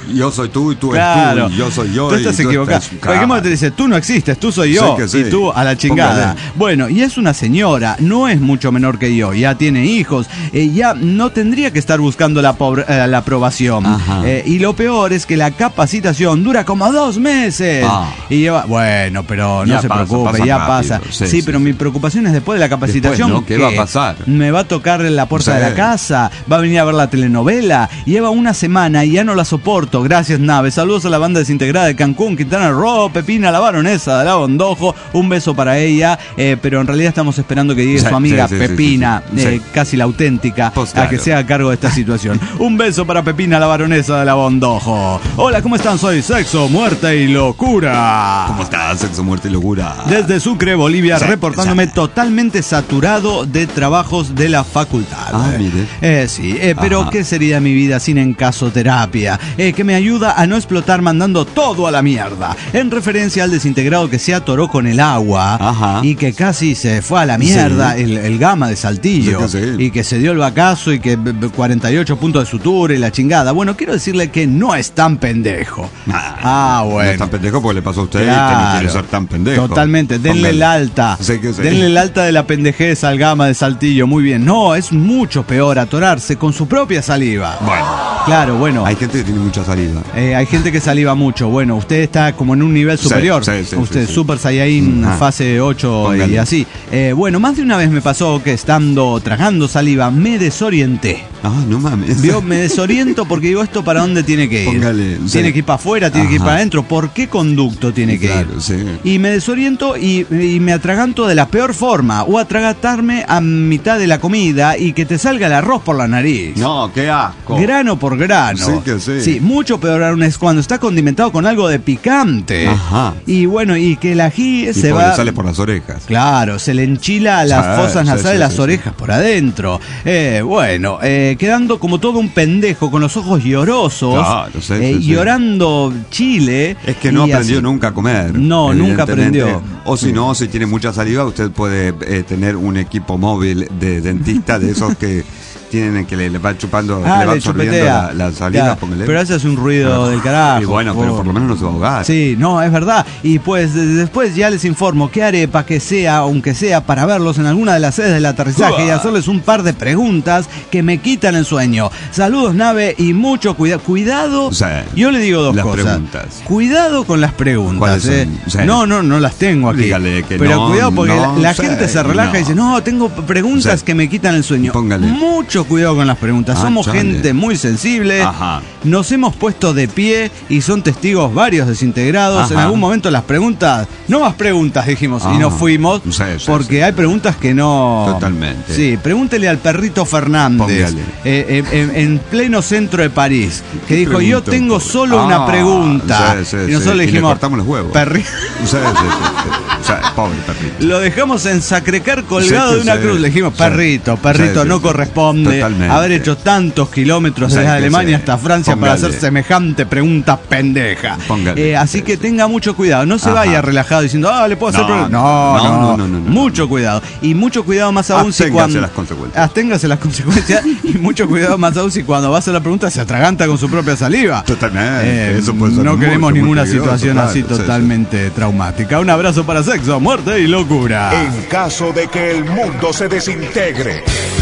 yo soy tú y tú Claro. eres tú, y yo soy yo. Tú estás y tú equivocado. estás- Cualquier modo te dice, tú no existes, tú soy yo. Sí que sí. Y tú a la chingada. Póngale. Bueno, y es una señora, no es mucho menor que yo, ya tiene hijos, eh, ya no tendría que estar buscando la, pobre- eh, la aprobación. Ajá. Eh, y lo peor es que la capacitación dura como dos meses. Ah. Y lleva, bueno, pero no Ya se pasa, preocupe, pasa ya rápido. pasa. Sí, Sí, sí, pero sí. mi preocupación es después de la capacitación. Después, ¿no? ¿Qué va a pasar? Me va a tocar la puerta Sí. de la casa, va a venir a ver la telenovela. Lleva una semana y ya no la soporto. Gracias, Nave. Saludos a la banda desintegrada de Cancún, Quintana Roo, Pepina, la baronesa de la Bondojo. Un beso para ella, eh, pero en realidad estamos esperando que llegue Sí, su amiga sí, sí, sí, Pepina, sí, sí. eh, Sí. casi la auténtica, Pues a claro. que se haga cargo de esta situación. Un beso para Pepina, la baronesa de la Bondojo. Hola, ¿cómo están? Soy Sexo, Muerte y Locura. ¿Cómo estás? Sexo, muerte y locura. Desde Sucre, Bolivia, Sí, reportándome sí. totalmente saturado de trabajos de la facultad. Ah, mire. Eh, sí, eh, pero Ajá. ¿qué sería mi vida sin encasoterapia? Eh, que me ayuda a no explotar mandando todo a la mierda. En referencia al desintegrado que se atoró con el agua Ajá. y que casi se fue a la mierda, Sí. el, el Gama de Saltillo, Sí, que sí. y que se dio el vacazo y que b- b- cuarenta y ocho puntos de sutura y la chingada. Bueno, quiero decirle que no es tan pendejo. Nah, ah, No bueno. es tan pendejo porque le pasó a usted y Claro. usted no quiere ser tan pendejo. Totalmente, denle Póngale. el alta. Sí que sí. Denle el alta de la pendejez al Gama de Saltillo. Muy bien. No, es mucho peor atorarse con su propia saliva. Bueno, Claro, bueno. hay gente que tiene mucha salida. Eh, hay gente que saliva mucho. Bueno, usted está como en un nivel Sí, superior. sí, sí, usted sí, sí. Super Saiyajin Ah. fase ocho y Póngale. así. Eh, bueno, más de una vez me pasó que estando tragando saliva me desorienté. Ah, no mames. Vio, me desoriento porque digo, ¿esto para dónde tiene que ir? Póngale, sí. Tiene que ir para afuera, tiene que ir Ajá. para adentro. ¿Por qué conducto tiene que Claro, ir? sí. Y me desoriento y, y me atraganto de la peor forma. O atragantarme a mitad de la comida y que te salga el arroz por la nariz. No, qué asco. Grano por grano. Sí que sí. Sí, mucho peor aún es cuando está condimentado con algo de picante. Ajá. Y bueno, y que el ají Y se porque va... sale por las orejas. Claro, se le enchila a las Sí, fosas sí, nasales, sí, las sí, orejas por adentro. Eh, bueno, eh, quedando como todo un pendejo con los ojos llorosos, Claro, sí, eh, sí, sí. llorando chile. Es que no y aprendió así. nunca a comer. No, nunca evidentemente. aprendió. O si no, si tiene mucha saliva, usted puede eh, tener un equipo móvil de dentista de esos que tienen que le, le va chupando, que Ah, le va le absorbiendo chupetea. la, la saliva. Ya, póngale. pero ese es un ruido Ah, del carajo. Y bueno, pero por lo menos no se va a ahogar. Sí, no, es verdad. Y pues de- después ya les informo qué haré para que sea, aunque sea para verlos en alguna de las sedes del aterrizaje y hacerles un par de preguntas que me quitan el sueño. Saludos, Nave, y mucho cuidado. Cuidado. Sí. Yo le digo dos Las cosas. preguntas. Cuidado con las preguntas. ¿Cuáles son? eh. Sí. No, no, no las tengo aquí. Dígale que pero no, cuidado porque no la, la sé, gente se relaja no. y dice, no, tengo preguntas Sí. que me quitan el sueño. Póngale. Mucho cuidado con las preguntas. Ah, Somos chale. gente muy sensible. Ajá. Nos hemos puesto de pie y son testigos varios desintegrados. En Ajá. algún momento las preguntas, no más preguntas dijimos, y Ah, nos fuimos sí, sí, porque sí. hay preguntas que no... Totalmente. Sí, pregúntele al perrito Fernández, Póngale. eh, eh, en, en pleno centro de París, que ¿Qué dijo, yo preguntó? tengo solo una Ah, pregunta. sí, sí, y nosotros sí. le Y le dijimos, cortamos los huevos. "Perri-". Sí, sí, sí, sí. O sea, pobre perrito. Lo dejamos en Sacrecar colgado Sí, de una sí. cruz. Le dijimos, Sí. perrito, perrito, Sí, sí, no sí. corresponde Totalmente. haber hecho tantos kilómetros Sí, desde que Alemania sí. hasta Francia para Póngale. hacer semejante pregunta pendeja. Póngale. Eh, así Sí, que sí. tenga mucho cuidado. No se Ajá. vaya relajado diciendo, ah, le puedo hacer No, preguntas. no, No, no, no, no, no, no, Mucho no. cuidado. Y mucho cuidado más aún si Absténgase cuando. las consecuencias. Absténgase las consecuencias. Y mucho cuidado más aún si cuando va a hacer la pregunta se atraganta con su propia saliva. Totalmente. Eh, Eso puede ser no mucho, queremos muy ninguna peligroso, situación claro. así Sí, sí. totalmente traumática. Un abrazo para Sexo, Muerte y Locura. En caso de que el mundo se desintegre.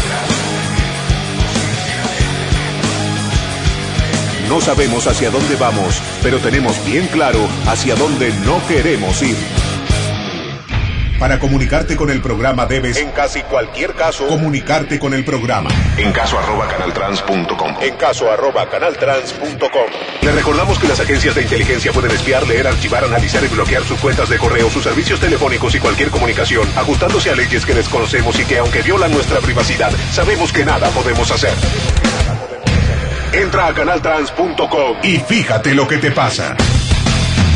No sabemos hacia dónde vamos, pero tenemos bien claro hacia dónde no queremos ir. Para comunicarte con el programa debes, en casi cualquier caso, comunicarte con el programa. En caso arroba canaltrans punto com. En caso arroba canaltrans punto com. Le recordamos que las agencias de inteligencia pueden espiar, leer, archivar, analizar y bloquear sus cuentas de correo, sus servicios telefónicos y cualquier comunicación, ajustándose a leyes que desconocemos y que, aunque violan nuestra privacidad, sabemos que nada podemos hacer. Entra a canaltrans punto com y fíjate lo que te pasa.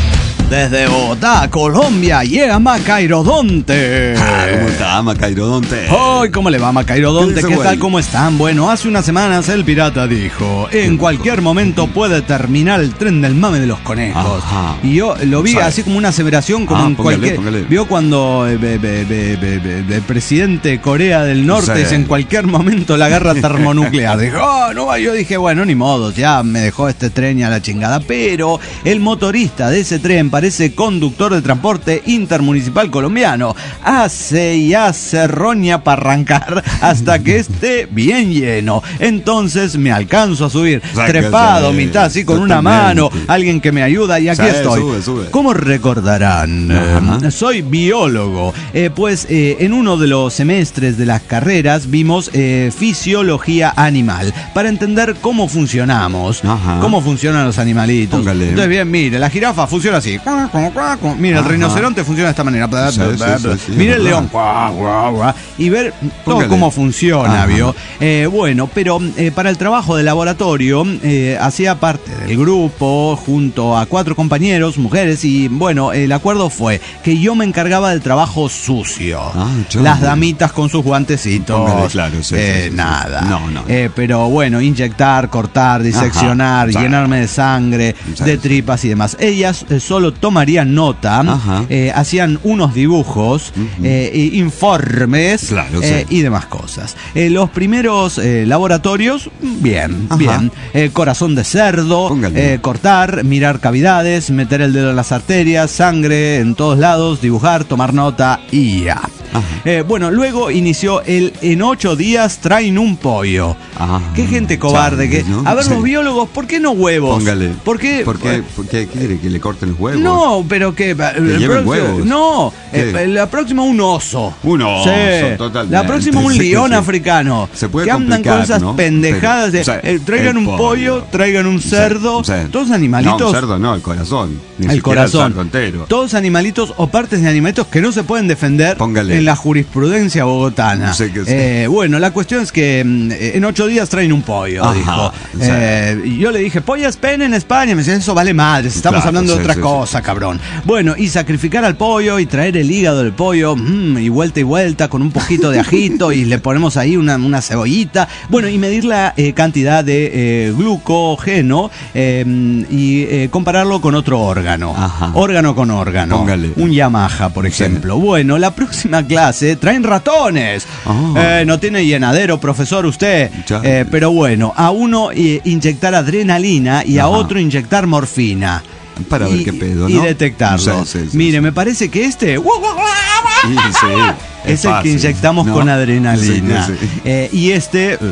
Desde Bogotá, Colombia, llega Macairodonte. Ah, ¿cómo está Macairodonte? ¡Ay, cómo le va Macairodonte! ¿Qué ¿Qué dice, tal? güey? ¿Cómo están? Bueno, hace unas semanas el pirata dijo: en cualquier momento puede terminar el tren del mame de los conejos. Ajá. Y yo lo vi ¿Sabe? así como una aseveración, como Ah, en póngale, cualquier... póngale. Vio cuando eh, be- be- be- be- be- el presidente de Corea del Norte Sí. dice: en cualquier momento la guerra termonuclear. Dijo: oh, no, yo dije, bueno, ni modo, ya me dejó este tren y a la chingada. Pero el motorista de ese tren parece conductor de transporte intermunicipal colombiano. Hace y hace roña para arrancar hasta que esté bien lleno. Entonces me alcanzo a subir, Sáquese, trepado, mitad así con una totalmente. mano, alguien que me ayuda y aquí Sí, estoy. sube, sube. ¿Cómo recordarán? Ajá. Eh, soy biólogo. Eh, pues eh, en uno de los semestres de las carreras vimos eh, fisiología animal para entender cómo funcionamos, Ajá. cómo funcionan los animalitos. Póngale. Entonces, bien, mire, la jirafa funciona así. Mire, el Ajá. rinoceronte funciona de esta manera. Sí, sí, sí, sí, Mire el verdad. león. Guau, guau, guau. Y ver todo Póngale. cómo funciona, Ajá. ¿vio? Eh, bueno, pero eh, para el trabajo de laboratorio eh, hacía parte del grupo junto a cuatro compañeros, mujeres, y bueno, el acuerdo fue que yo me encargaba del trabajo sucio. Ah, yo- Las damitas con sus guantecitos. Póngale, claro, sí, eh, sí, sí, sí. nada. No, no. Eh, pero bueno, inyectar, cortar, diseccionar, Ajá, sí. llenarme de sangre, Sí, de sí. tripas y demás. Ellas eh, solo tomarían nota, Ajá. eh, hacían unos dibujos, eh, e informes Claro, eh, sí. y demás cosas. Eh, los primeros eh, laboratorios, bien, Ajá. bien. Eh, corazón de cerdo, Póngale. eh, cortar, mirar cavidades, meter el dedo en las arterias, sangre en todos lados, dibujar, tomar nota y ya. Ajá. Eh, bueno, luego inició el en ocho días traen un pollo. Ajá. Qué gente cobarde que... Chale, ¿no? A ver, Sí. los biólogos, ¿por qué no huevos? Póngale. ¿Por qué? ¿Por qué, por qué quiere que le corten los huevos? No, pero que... el lleven próximo- huevos. No, ¿Qué? eh, la próxima un oso. Un oso, Sí. totalmente. La próxima un Sí, león sí. africano. Se puede que andan con complicar, esas ¿no? pendejadas de... Pero, o sea, eh, traigan el un pollo, pollo, traigan un Sí, cerdo. sí. Todos animalitos... No, un cerdo no, el corazón. Ni el siquiera corazón. El cerdo entero. Todos animalitos o partes de animalitos que no se pueden defender Póngale. en la jurisprudencia bogotana. Sí que sí. Eh, bueno, la cuestión es que mm, en ocho días traen un pollo, Ajá, dijo. sí. Eh, y yo le dije, pollo es pene en España. Me decía, eso vale madres, estamos Claro, hablando de sí, otra sí, cosa, cabrón. Bueno, y sacrificar al pollo y traer el hígado del pollo, mm, y vuelta y vuelta con un poquito de ajito y le ponemos ahí una, una cebollita. Bueno, y medir la eh, cantidad de eh, glucógeno eh, y eh, compararlo con otro órgano. Ajá. Órgano con órgano. Póngale. Un Yamaha, por ejemplo. Bueno, la próxima clase traen ratones. Ah. Eh, no tiene llenadero, profesor, usted. Ya. Eh, pero bueno, a uno eh, inyectar adrenalina y a Ajá. otro inyectar morfina. Para ver Y- qué pedo, Y ¿no? detectarlo. Sí, sí, sí, Mire, sí. me parece que este... Sí, sí, Es el que fácil, inyectamos ¿no? con adrenalina. Sí, sí. Eh, y este eh,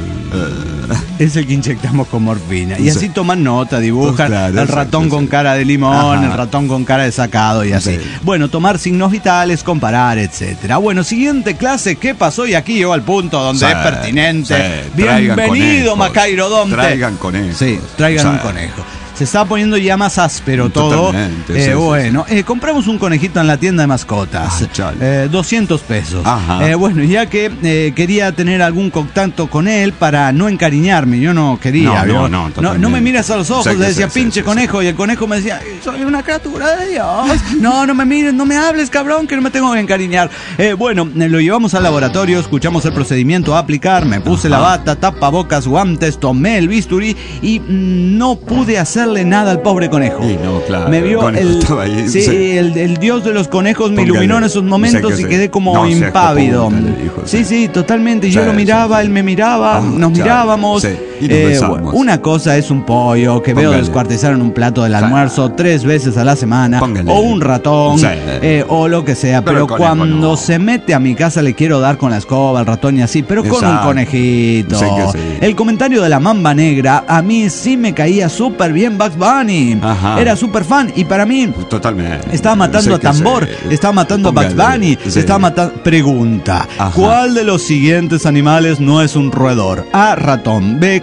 es el que inyectamos con morfina. Y Sí. así toman nota, dibujan Pues claro, el exacto, ratón con sí. cara de limón, Ajá. el ratón con cara de sacado y así. Sí. Bueno, tomar signos vitales, comparar, etcétera. Bueno, siguiente clase, ¿qué pasó? Y aquí llego al punto donde Sí, es pertinente. sí, traigan Bienvenido, conejos. Macairodonte. Traigan conejos. Sí, traigan O un sea, conejo. Se está poniendo ya más áspero todo. Totalmente, Eh, sí, sí, bueno, eh, compramos un conejito en la tienda de mascotas. Ah, chale. Eh, doscientos pesos. Ajá. Eh, bueno, ya que eh, quería tener algún contacto con él para no encariñarme, yo no quería. No, ¿vio? no, no, no, totalmente. no me miras a los ojos, Sí, le que decía, sí, pinche sí, sí, conejo, y el conejo me decía, soy una criatura de Dios. No, no me mires, no me hables, cabrón, que no me tengo que encariñar. Eh, bueno, eh, lo llevamos al laboratorio, escuchamos el procedimiento a aplicar, me puse la bata, tapabocas, guantes, tomé el bisturí y mm, no pude hacerle nada al pobre conejo. Y no, claro, Me vio el conejo el, estaba ahí, sí, sí. el, el dios de los conejos me Póngale. iluminó en esos momentos Sí que y sí. quedé como No seas impávido. coputa, le dijo, Sí, sí. sí, totalmente. Yo Sí, lo miraba, sí, sí. él me miraba, Ah, nos claro, mirábamos. sí, y nos besamos. bueno, una cosa es un pollo que veo Póngale. descuartizar en un plato del Sí. almuerzo tres veces a la semana, Póngale. o un ratón, Sí. eh, o lo que sea. Pero Pero, el conejo cuando no. se mete a mi casa le quiero dar con la escoba al ratón y así, pero con un Exacto. conejito. Sí que sí. El comentario de la mamba negra, a mí sí me caía súper bien Bugs Bunny. Ajá. Era súper fan y para mí Totalmente. estaba matando Sí a que Tambor, sí. estaba matando a Bugs Póngale. Bunny, Sí. estaba matando... Pregunta, Ajá. ¿cuál de los siguientes animales no es un roedor? A, ratón, B,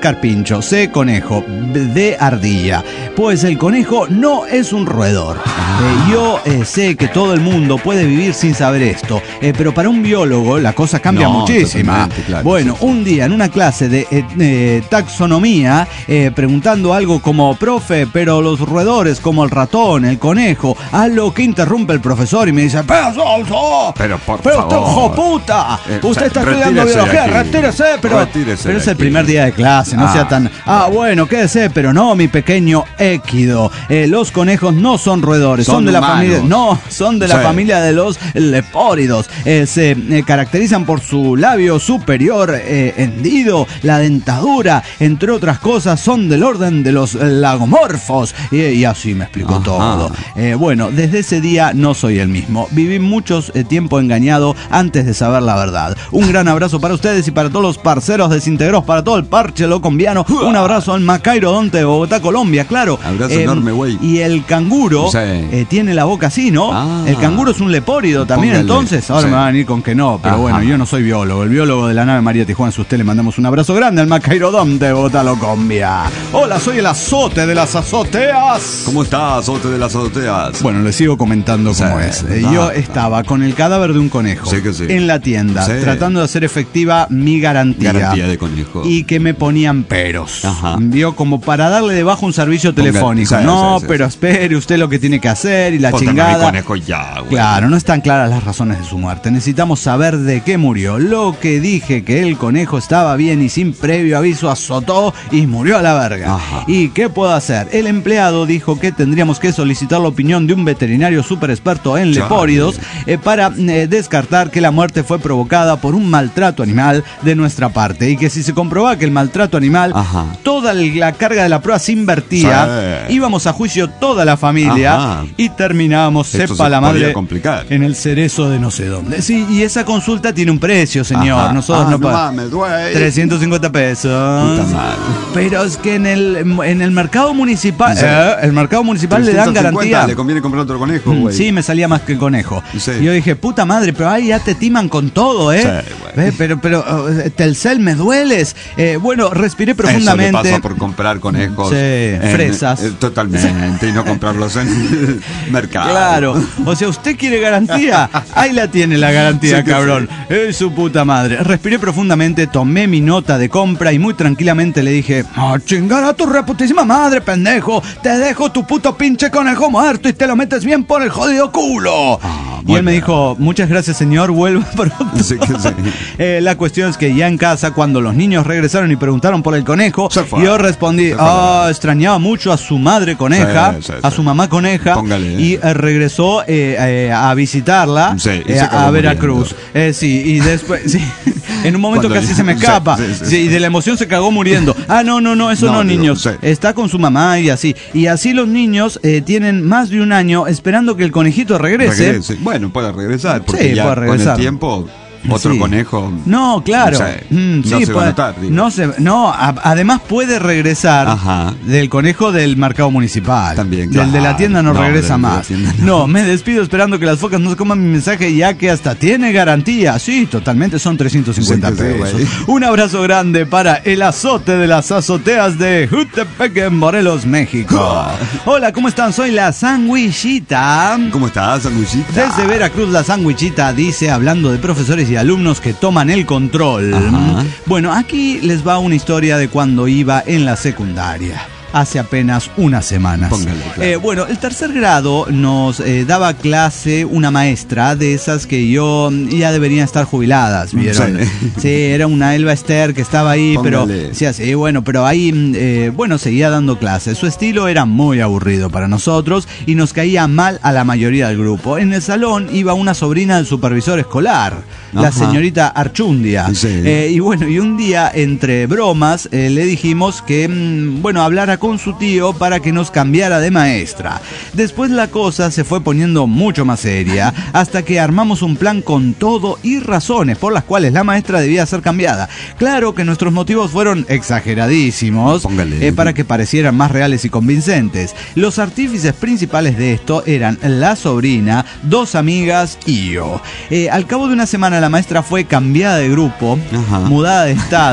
carpincho, C, conejo, D, ardilla. Pues el conejo no es un roedor. Eh, yo eh, sé que todo el mundo puede vivir sin saber esto, eh, pero para un biólogo la cosa cambia No, muchísima. claro, Bueno, sí, sí. un día en una clase de eh, eh, taxonomía, eh, preguntando algo como, profe, pero los roedores como el ratón, el conejo, a lo que interrumpe el profesor y me dice, pero Solso, Pero por pero usted, favor. hijo puta, Eh, usted o sea, está estudiando retírese de biología, aquí. retírese, pero, Retírese pero de es el aquí. primer día de clase, no Ah, sea tan, ah, bueno, quédese, pero no, mi pequeño équido, eh, los conejos no son roedores, son, Son de la humanos. familia, no, son de la Sí. familia de los lepóridos, eh, se eh, caracterizan por su labio superior eh, hendido, la dentadura, entre otras cosas, son del orden de los lagomorfos, y, y así me explicó Ajá. todo. Eh, bueno, desde ese día no soy el mismo, viví mucho eh, tiempo engañado antes de saber la verdad. Un gran abrazo para ustedes y para todos los parceros desintegrados, para todo el parche locombiano, un abrazo al Macairo Donte de Bogotá, Colombia, claro. Abrazo Eh, enorme, güey. Y el canguro Sí. eh, tiene la boca así, ¿no? Ah. El canguro es un lepórido también, Póngale. entonces. Ahora Sí. me van a venir con que no, pero Ajá. bueno, yo no soy biólogo. El biólogo de la nave María Tijuana, si usted le mandamos un abrazo grande al Macairo Donte de Bogotá, Colombia. Hola, soy el azote de las azoteas. ¿Cómo estás, Sote de las azoteas? Bueno, les sigo comentando Sí, cómo es. Eh, ah. Yo estaba con el cadáver de un conejo Sí que sí. en la tienda, Sí. tratando de hacer efectiva mi garantía. Garantía de conejo. Y que me ponían peros. Ajá. Vio como para darle de bajo un servicio Ponga- telefónico. sí, no, sí, sí, pero sí. espere usted lo que tiene que hacer y la Póntame chingada. mi conejo ya, güey. Claro, no están claras las razones de su muerte. Necesitamos saber de qué murió. Lo que dije que el conejo estaba bien y sin previo aviso azotó y murió a la verga. Ajá. ¿Y qué puedo hacer? El empleado dijo que tendríamos que solicitar la opinión de un veterinario súper experto en Chale. lepóridos eh, para eh, descartar que la muerte fue provocada por un maltrato animal de nuestra parte y que si se comprobaba que el maltrato animal, Ajá. toda la carga de la prueba se invertía, Sí. íbamos a juicio toda la familia Ajá. y terminábamos, Esto sepa se la podía madre, complicar. en el cerezo de no sé dónde. Sí, y esa consulta tiene un precio, señor. Ajá. Nosotros Ah, no no pagamos. mames, güey. trescientos cincuenta pesos. Puta madre. Pero es que en el, en el mercado municipal, Sí. eh, el mercado municipal le dan trescientos cincuenta, garantía. Le conviene comprar otro conejo, güey. Sí, me salía más que el conejo. Sí. Y yo dije, puta madre, pero ahí ya te timan con todo, ¿eh? Sí, güey. Ve, Pero, pero, eh, Telcel, me dueles. Eh, bueno, respiré profundamente. Eso le pasa por comprar conejos. Sí, en- fresas. eh, totalmente. Y no comprarlos en el mercado. Claro, o sea, usted quiere garantía, ahí la tiene la garantía, Sí que cabrón. Es su puta madre. Respiré profundamente, tomé mi nota de compra y muy tranquilamente le dije, oh, chingar a tu reputísima madre, pendejo. Te dejo tu puto pinche conejo muerto y te lo metes bien por el jodido culo. Ah, y muy él me bien. dijo, muchas gracias señor, vuelva pronto. Sí que sí. Eh, la cuestión es que ya en casa, cuando los niños regresaron y preguntaron por el conejo, Se fue. yo respondí, Se fue. ah, extrañaba mucho a su madre coneja, Sí, sí, a sí. su mamá coneja, Póngale. y eh, regresó eh, eh, a visitarla Sí, y eh, se a acabó Veracruz. Eh, sí, y después, sí, en un momento Cuando casi ya- se me sí, escapa. sí, sí, Sí, y de la emoción se cagó muriendo. Ah, no, no, no, eso no, No, digo, niños. sí. Está con su mamá y así. Y así los niños eh, tienen más de un año esperando que el conejito regrese. Regrese. Bueno, puede regresar. Porque Sí, ya puede regresar. con el tiempo, otro Sí. conejo. No, claro. O sea, Mm, no sí, se va puede- a notar, digo. no se, no, a- además puede regresar Ajá. del conejo del mercado municipal. También, Del de la claro. tienda no, No, regresa del de la más. tienda no. no. me despido esperando que las focas no se coman mi mensaje ya que hasta tiene garantía. Sí, totalmente son trescientos cincuenta Sí que sí, pesos. güey. Un abrazo grande para el azote de las azoteas de Jutepec en Morelos, México. Hola, ¿cómo están? Soy la Sandwichita. ¿Cómo estás, sanguchita? Desde Veracruz, la Sandwichita dice, hablando de profesores y alumnos que toman el control. Ajá. Bueno, aquí les va una historia de cuando iba en la secundaria. Hace apenas unas semanas. Póngale, claro. Eh, bueno, el tercer grado nos eh, daba clase una maestra de esas que yo ya deberían estar jubiladas, ¿vieron? Sí. Sí, era una Elba Esther que estaba ahí, Póngale. pero decía, sí, bueno, pero ahí, eh, bueno, seguía dando clases. Su estilo era muy aburrido para nosotros y nos caía mal a la mayoría del grupo. En el salón iba una sobrina del supervisor escolar, la Ajá. señorita Archundia. Sí. Eh, y bueno, y un día, entre bromas, eh, le dijimos que, mm, bueno, hablara con su tío para que nos cambiara de maestra. Después la cosa se fue poniendo mucho más seria, hasta que armamos un plan con todo y razones por las cuales la maestra debía ser cambiada. Claro que nuestros motivos fueron exageradísimos, Póngale. eh, para que parecieran más reales y convincentes. Los artífices principales de esto eran la sobrina, dos amigas y yo. Eh, al cabo de una semana la maestra fue cambiada de grupo, Ajá. mudada de estado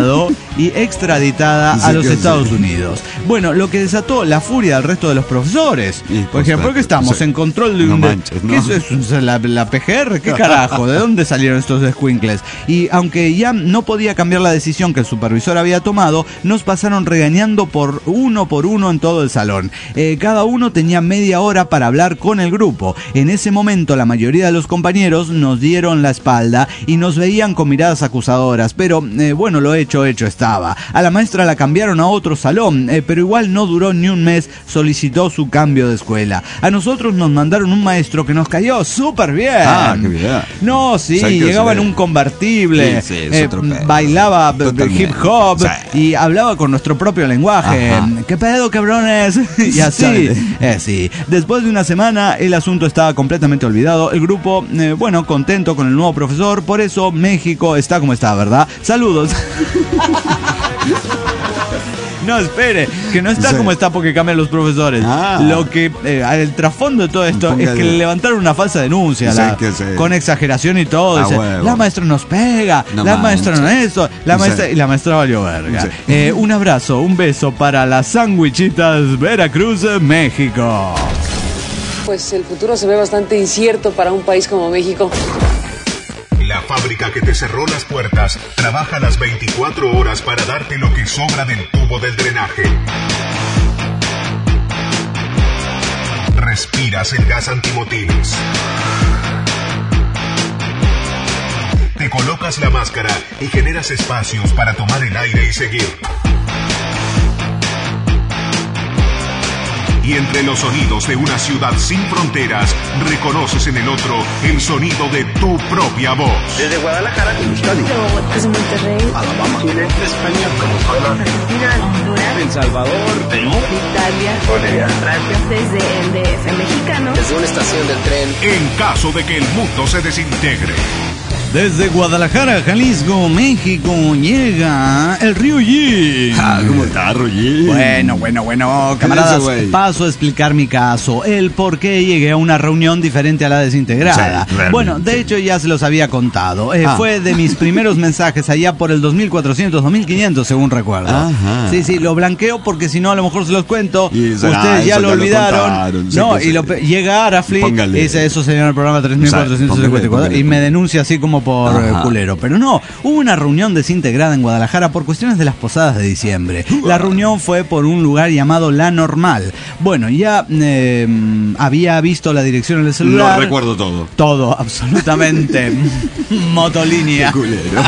y extraditada Sí, a los que Estados sí. Unidos. Bueno, lo que desató la furia del resto de los profesores. Y, Por ejemplo, pues, ¿qué estamos? sí. En control de No un... manches, ¿Qué no. es eso? ¿La, la P G R? ¿Qué carajo? ¿De dónde salieron estos escuincles? Y aunque ya no podía cambiar la decisión que el supervisor había tomado, nos pasaron regañando por uno por uno en todo el salón. Eh, cada uno tenía media hora para hablar con el grupo. En ese momento la mayoría de los compañeros nos dieron la espalda y nos veían con miradas acusadoras, pero eh, bueno, lo hecho, hecho estaba. A la maestra la cambiaron a otro salón, eh, pero igual no duró ni un mes, solicitó su cambio de escuela. A nosotros nos mandaron un maestro que nos cayó súper bien. Ah, qué bien. No, sí, O sea, que llegaba se en ve. un convertible, Sí, sí, es eh, otro pedo. bailaba b- Totalmente. hip hop Sí. y hablaba con nuestro propio lenguaje. Ajá. ¿Qué pedo, cabrones? Y así. Sale. Eh, sí. Después de una semana, el asunto estaba completamente olvidado. El grupo, eh, bueno, contento con el nuevo profesor. Por eso México está como está, ¿verdad? Saludos. No, espere, que no está Sí. como está porque cambian los profesores. Ah. Lo que, eh, el trasfondo de todo esto es Póngale. que le levantaron una falsa denuncia, Sí, la- que sí. con exageración y todo. A Dice, huevo. la maestra nos pega, No la manches. maestra no eso, la Sí. maestra y la maestra valió verga. Sí. Eh, un abrazo, un beso para las sandwichitas Veracruz, México. Pues el futuro se ve bastante incierto para un país como México. La fábrica que te cerró las puertas trabaja las veinticuatro horas para darte lo que sobra del tubo del drenaje. Respiras el gas antimotines. Te colocas la máscara y generas espacios para tomar el aire y seguir. Y entre los sonidos de una ciudad sin fronteras, reconoces en el otro el sonido de tu propia voz. Desde Guadalajara, Euskadi, Desde Monterrey, Alabama, Chile, España, Venezuela, Argentina, Honduras, El Salvador, Perú, Italia, Corea, Francia, desde el D F mexicano. desde una estación del tren. En caso de que el mundo se desintegre. Desde Guadalajara, Jalisco, México, llega el Ryuji. Ah, ¿cómo está, Roger? Bueno, bueno, bueno, ¿Qué camaradas, dice, güey? paso a explicar mi caso, el por qué llegué a una reunión diferente a la desintegrada. Sí, realmente. Bueno, de hecho ya se los había contado, eh, Ah. fue de mis primeros mensajes allá por el dos mil cuatrocientos, dos mil quinientos, según recuerdo. Ajá. Sí, sí, lo blanqueo porque si no a lo mejor se los cuento, Y se- ustedes ah, ya eso lo ya lo olvidaron. contaron, sí No, que y sí. lo, pe- llega Arafli Póngale. y dice, eso sería en el programa tres mil cuatrocientos cincuenta y cuatro, Póngale, y me póngale. denuncia así como por eh, Ajá. culero. Pero no, hubo una reunión desintegrada en Guadalajara por cuestiones de las posadas de diciembre. La reunión fue por un lugar llamado La Normal. Bueno, ya eh, había visto la dirección en el celular. Lo recuerdo todo. Todo, absolutamente. Motolínea. Qué culero.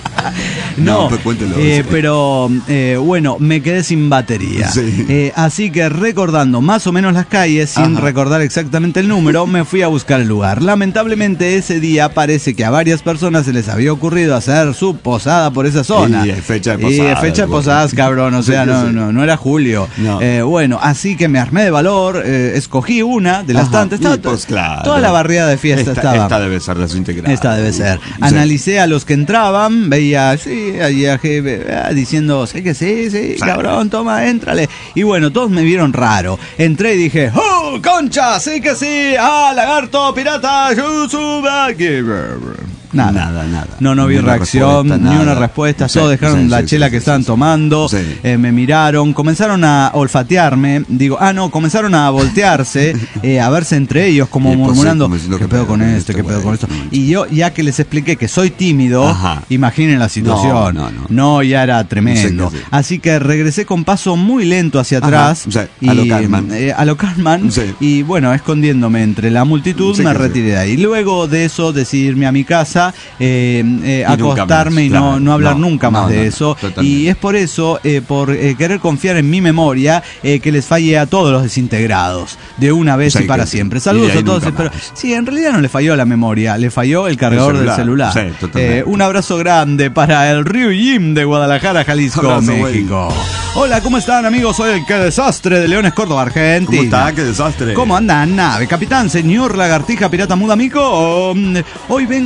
No, No, pues cuéntelo. eh, pero eh, bueno, me quedé sin batería. Sí. Eh, así que recordando más o menos las calles, sin Ajá. recordar exactamente el número, me fui a buscar el lugar. Lamentablemente ese día parece que a varias personas se les había ocurrido hacer su posada por esa zona. Y es fecha de Y es posadas, fecha de güey. posadas, cabrón, o sea, Sí, no, sí. no, no era julio. No. Eh, bueno, así que me armé de valor, eh, escogí una de las Ajá. tantas. Estaba Y, pues, claro. toda la barriada de fiesta Esta, estaba. esta debe ser desintegrada. Esta debe ser. Sí. Analicé a los que entraban, veía, sí, allí a jefe, ah, diciendo, sí que sí, sí, Sí. cabrón, toma, éntrale. Y bueno, todos me vieron raro. Entré y dije, ¡oh, concha! Sí que sí, ah, lagarto, pirata, yusuba. Nada, Nada, nada. No, no vi Ni una reacción, respuesta, ni nada. una respuesta. Sí, Todos dejaron sí, la sí, chela sí, que sí, estaban sí. tomando, Sí. eh, me miraron, comenzaron a olfatearme. Digo, ah, no, comenzaron a voltearse, eh, a verse entre ellos, como Y, pues, sí, murmurando, como diciendo, ¿qué ¿qué pedo pedo con con este? este, ¿Qué pedo güey? con esto? No, Y yo, ya que les expliqué que soy tímido, Ajá. imaginen la situación. No, no, no. ya era tremendo. Sí, sí. Así que regresé con paso muy lento hacia Ajá, atrás. o sea, y, a lo Cartman. eh, a lo Cartman. Sí. Y bueno, escondiéndome entre la multitud, Sí, me que sí. retiré de ahí. Luego de eso, decidí irme a mi casa, eh, eh, Y nunca acostarme más, y no, claro. no hablar No, nunca no, más de no, no, eso. totalmente. Y es por eso, eh, por eh, querer confiar en mi memoria, eh, que les falle a todos los desintegrados. De una vez Sí, y para que sí. siempre. Y Saludos de ahí a todos. nunca Pero más. sí, en realidad no le falló la memoria, le falló el cargador del celular. Sí, totalmente. Eh, un abrazo grande para el Ryu Jim de Guadalajara, Jalisco, Abrazo, güey. México. Hola, ¿cómo están, amigos? Soy el que desastre de Leones, Córdoba, Argentina. ¿Cómo está? ¡Qué desastre! ¿Cómo anda, nave? Capitán, señor lagartija, pirata muda, amigo. Um, hoy vengo a subir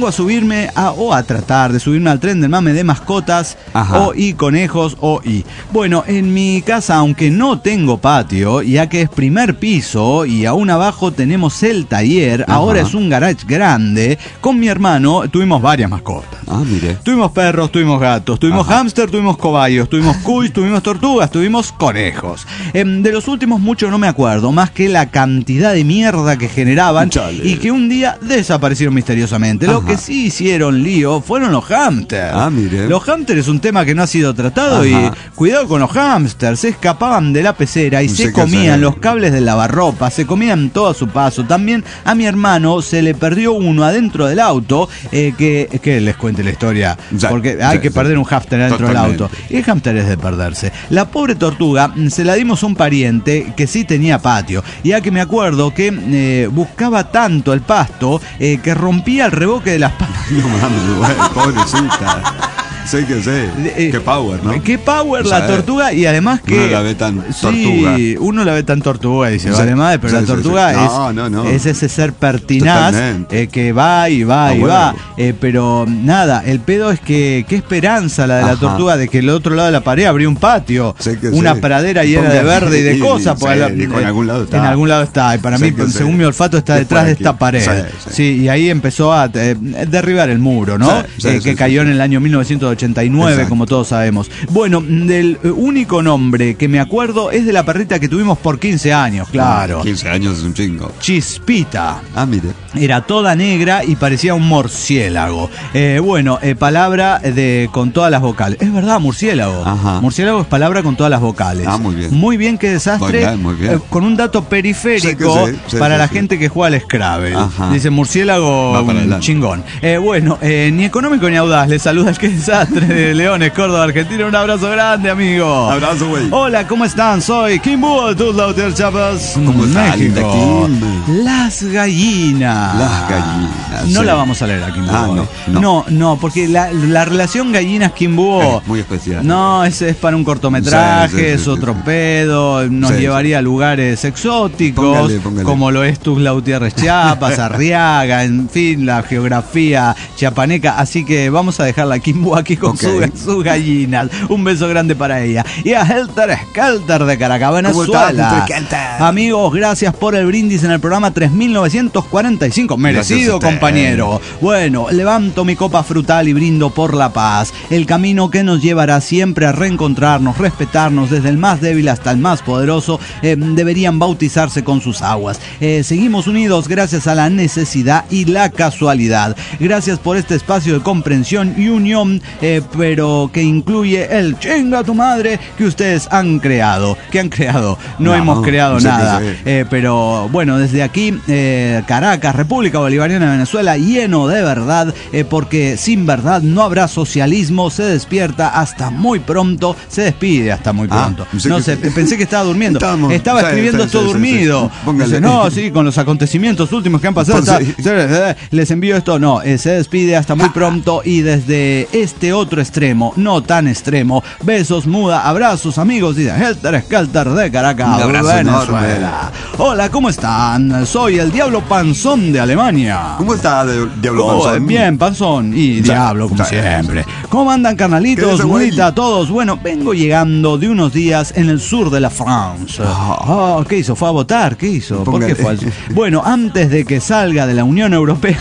subirme a, o a tratar de subirme al tren del mame de mascotas, Ajá. o y conejos, o y. Bueno, en mi casa, aunque no tengo patio, ya que es primer piso y aún abajo tenemos el taller, Ajá. ahora es un garage grande, con mi hermano tuvimos varias mascotas. Ah, mire. Tuvimos perros, tuvimos gatos, tuvimos Ajá. hámster, tuvimos cobayos, tuvimos cuys, tuvimos tortugas, tuvimos conejos. Em, de los últimos mucho no me acuerdo, más que la cantidad de mierda que generaban Chale. y que un día desaparecieron misteriosamente. Lo Ajá. que sí hicieron lío fueron los hámsters. Ah, mire. Los hámsters es un tema que no ha sido tratado. Ajá. Y cuidado con los hámsters, se escapaban de la pecera y No se sé qué comían hacer. los cables del lavarropa, se comían todo a su paso. También a mi hermano se le perdió uno adentro del auto, eh, que, que les cuente la historia, Ya, porque ya, hay que ya. perder un hámster adentro Totalmente. del auto. Y el hámster es de perderse. La pobre tortuga mm, se la dimos a un pariente que sí tenía patio, ya que me acuerdo que eh, buscaba tanto el pasto eh, que rompía el reboque de las patas. No mames, güey, pobrecita. Sé que sé. Eh, Qué power, ¿no? Qué power O la sea, tortuga, y además que uno la ve tan sí, tortuga. uno la ve tan tortuga y dice, Sí, vale madre, pero sí, la sí, tortuga sí. es, No, no, no. es ese ser pertinaz, Totalmente. eh, que va y va Ah, y bueno. va, eh, pero nada, el pedo es que qué esperanza la de la Ajá. tortuga de que el otro lado de la pared habría un patio, Sé que una sí. pradera llena Ponga- de verde y de y- cosas, sí, pues, la- dijo, en algún lado está. en algún lado está, y para Sé mí, que sí. según mi olfato, está Es detrás por de aquí. esta pared, Sí, sí, sí. y ahí empezó a eh, derribar el muro, ¿no? Sí, sí, Eh, sí, que sí, cayó sí. en el año mil novecientos ochenta y nueve, Exacto. como todos sabemos. Bueno, del eh, único nombre que me acuerdo es de la perrita que tuvimos por quince años, claro. quince años es un chingo. Chispita. Ah, mire. Era toda negra y parecía un murciélago. Eh, bueno, eh, palabra de con todas las vocales. Es verdad, murciélago. Ajá. Murciélago es palabra con todas las vocales. Ah, muy bien. Muy bien, qué desastre. Muy bien, muy bien. Eh, con un dato periférico Sí que sí, sí, para sí, la sí. gente que juega al Scrabble. Ajá. Dice murciélago, Va para un adelante. chingón. Eh, bueno, eh, ni económico ni audaz. Les saluda el que desastre de Leones, Córdoba, Argentina. Un abrazo grande, amigo. Abrazo, güey. Hola, ¿cómo están? Soy Kimbo de tus Lauter Chapas. ¿Cómo está, linda México. Kim? Las gallinas. Las gallinas, No sí. la vamos a leer aquí, Ah, no, no. no, no, porque la, la relación gallinas-Kimbo Es muy especial. no, es, es para un cortometraje, Sí, sí, sí, es sí, otro sí. pedo, nos Sí, llevaría a lugares exóticos, Póngale, póngale. como lo es Tuxtla Gutiérrez Chiapas, Arriaga, en fin, la geografía chiapaneca. Así que vamos a dejarla a Kimbo aquí con Ok. su- sus gallinas. Un beso grande para ella. Y a Helter Skelter de Caracas, ¿Cómo está, Venezuela. Helter Skelter? Amigos, gracias por el brindis en el programa tres mil novecientos cuarenta y cinco. Merecido, Gracias a usted. compañero. Bueno, levanto mi copa frutal y brindo por la paz. El camino que nos llevará siempre a reencontrarnos, respetarnos desde el más débil hasta el más poderoso, eh, deberían bautizarse con sus aguas. Eh, seguimos unidos gracias a la necesidad y la casualidad. Gracias por este espacio de comprensión y unión, eh, pero que incluye el chinga tu madre que ustedes han creado. ¿Qué han creado? No, No, hemos creado sí que nada. sí. Eh, pero bueno, desde aquí, eh, Caracas, República Bolivariana de Venezuela, lleno de verdad, eh, porque sin verdad no habrá socialismo. Se despierta hasta muy pronto, se despide hasta muy Ah, pronto. pensé no que- sé, pensé que estaba durmiendo. Estábamos- Estaba sí, escribiendo sí, esto sí, sí, dormido. sí. Póngale. Dice, no, sí, con los acontecimientos últimos que han pasado. Pues está- sí. eh, les envío esto. No, eh, se despide hasta muy pronto y desde este otro extremo, no tan extremo, besos, muda, abrazos, amigos, dice Helter Skelter de Caracas, Un abrazo Venezuela. Hola, ¿cómo están? Soy el Diablo Panzón de Alemania. ¿Cómo está, de- Diablo Oh, Panzón? bien, Panzón y Ya, Diablo, como ya, siempre. ¿Cómo andan, ¿Qué carnalitos? dice, güey? Mudita, todos. Bueno, vengo llegando de unos días en el sur de la France. Oh, ¿qué hizo? ¿Fue a votar? ¿Qué hizo? ¿Por Póngale. qué fue? al- Bueno, antes de que salga de la Unión Europea.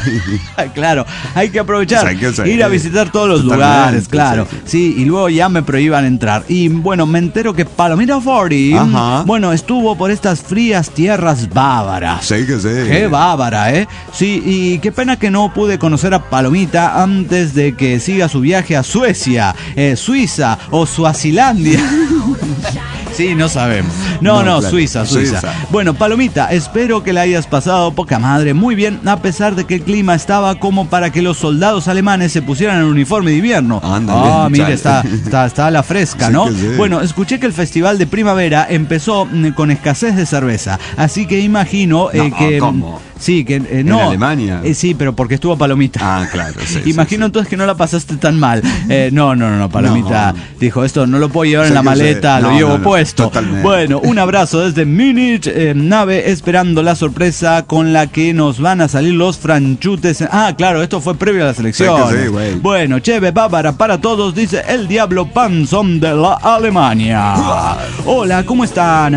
Claro, hay que aprovechar, Hay que- ir a visitar todos los Totalmente, lugares, claro. sí, Sí, y luego ya me prohíban entrar. Y bueno, me entero que Palomita Forty, Ajá. bueno, estuvo por estas frías tierras bávaras. Sí que sí. Qué bárbara, ¿eh? Sí, y qué pena que no pude conocer a Palomita antes de que siga su viaje a Suecia, eh, Suiza o Suazilandia. Sí, no sabemos. No, no, No, claro. Suiza, Suiza, Suiza. Bueno, Palomita, espero que la hayas pasado poca madre muy bien, a pesar de que el clima estaba como para que los soldados alemanes se pusieran el uniforme de invierno. Ándale, Ah, mire, chale. está, está, está a la fresca, Sí ¿no? que sí. Bueno, escuché que el festival de primavera empezó mm, con escasez de cerveza, así que imagino eh, No, que... ¿cómo? Sí, que eh, no. ¿En Alemania? Eh, sí, pero porque estuvo Palomita. Ah, claro. Sí, Imagino sí, entonces que no la pasaste tan mal. Eh, no, no, no, no, Palomita No. dijo esto, no lo puedo llevar Sé en la que sé. maleta, lo No, llevo no, no, puesto. totalmente. Bueno, un abrazo desde Múnich, eh, nave, esperando la sorpresa con la que nos van a salir los franchutes. Ah, claro, esto fue previo a la selección. Sé que sí, güey. Bueno, cheve bávara para todos, dice el Diablo Panzón de la Alemania. Hola, ¿cómo están,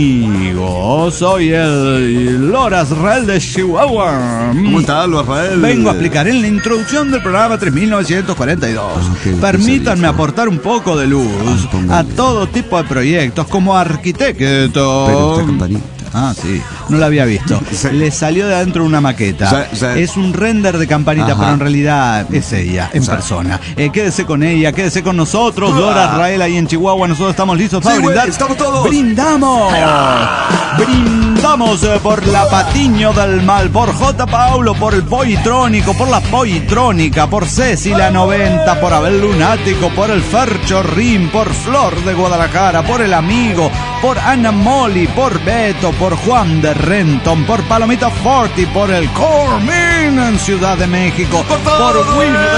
amigos? Soy el Loras Real de Chihuahua. ¿Cómo está, Rafael? Vengo a explicar en la introducción del programa tres mil novecientos cuarenta y dos. Ah, qué Permítanme especialista. aportar un poco de luz Ah, póngale. a todo tipo de proyectos como arquitecto. Pero esta campanita. Ah, sí, no la había visto. Sí. Le salió de adentro una maqueta. Sí, sí. Es un render de campanita, Ajá. pero en realidad es ella, en Sí. persona. Eh, quédese con ella, quédese con nosotros. Dora Rael ahí en Chihuahua, nosotros estamos listos para Sí, güey, brindar. estamos todos. ¡Brindamos! Brindamos eh, por la Patiño del Mal, por J. Paulo, por el Poitrónico, por la Poitrónica, por Ceci la noventa, por Abel Lunático, por el Fercho Rim, por Flor de Guadalajara, por el Amigo, por Ana Moli, por Beto, por Juan de Renton, por Palomita Forti, por el Cormin en Ciudad de México, por, por Winnie de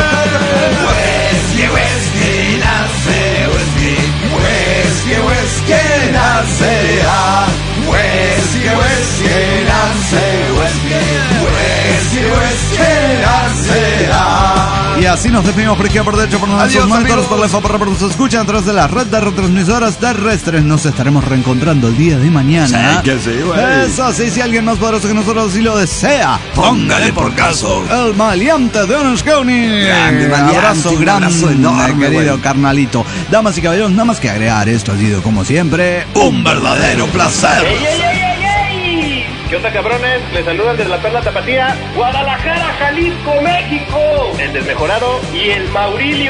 Whisky, whisky, nace, whisky, whisky, whisky, nace, ah, whisky, whisky, nace, whisky, whisky, whisky, nace, ah. Y así nos despedimos por aquí, por derecho, por nuestros Adiós, monitores, amigos. por la F A P, por nos escuchan a través de la red de retransmisoras terrestres. Nos estaremos reencontrando el día de mañana. Sí, que sí, güey. Eso sí, si alguien más poderoso que nosotros así lo desea, Póngale por caso. el maleante de Orange County. Grande, maleante, abrazo un grande, abrazo enorme, querido güey. carnalito. Damas y caballeros, nada más que agregar, esto ha sido como siempre un verdadero placer. ¡Ey, ey, ey, ey, ey! ¿Qué onda, cabrones? Les saludan desde la Perla Tapatía, Guadalajara, Jalisco, México. El Desmejorado y el Maurilio.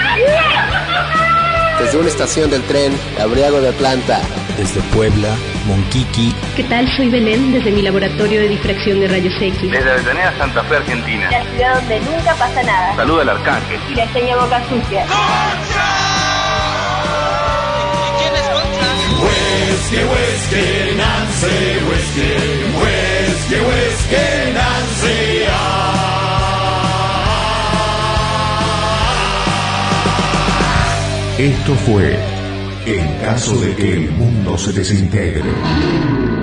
Desde una estación del tren, Abriago de Atlanta. Desde Puebla, Monquiqui. ¿Qué tal? Soy Belén desde mi laboratorio de difracción de rayos X. Desde Avellaneda, Santa Fe, Argentina. La ciudad donde nunca pasa nada. Saluda al Arcángel. Y la enseña boca sucia. Whisky, whisky, Nancy, whisky, whisky, whisky, Nancy. Esto fue En caso de que el mundo se desintegre.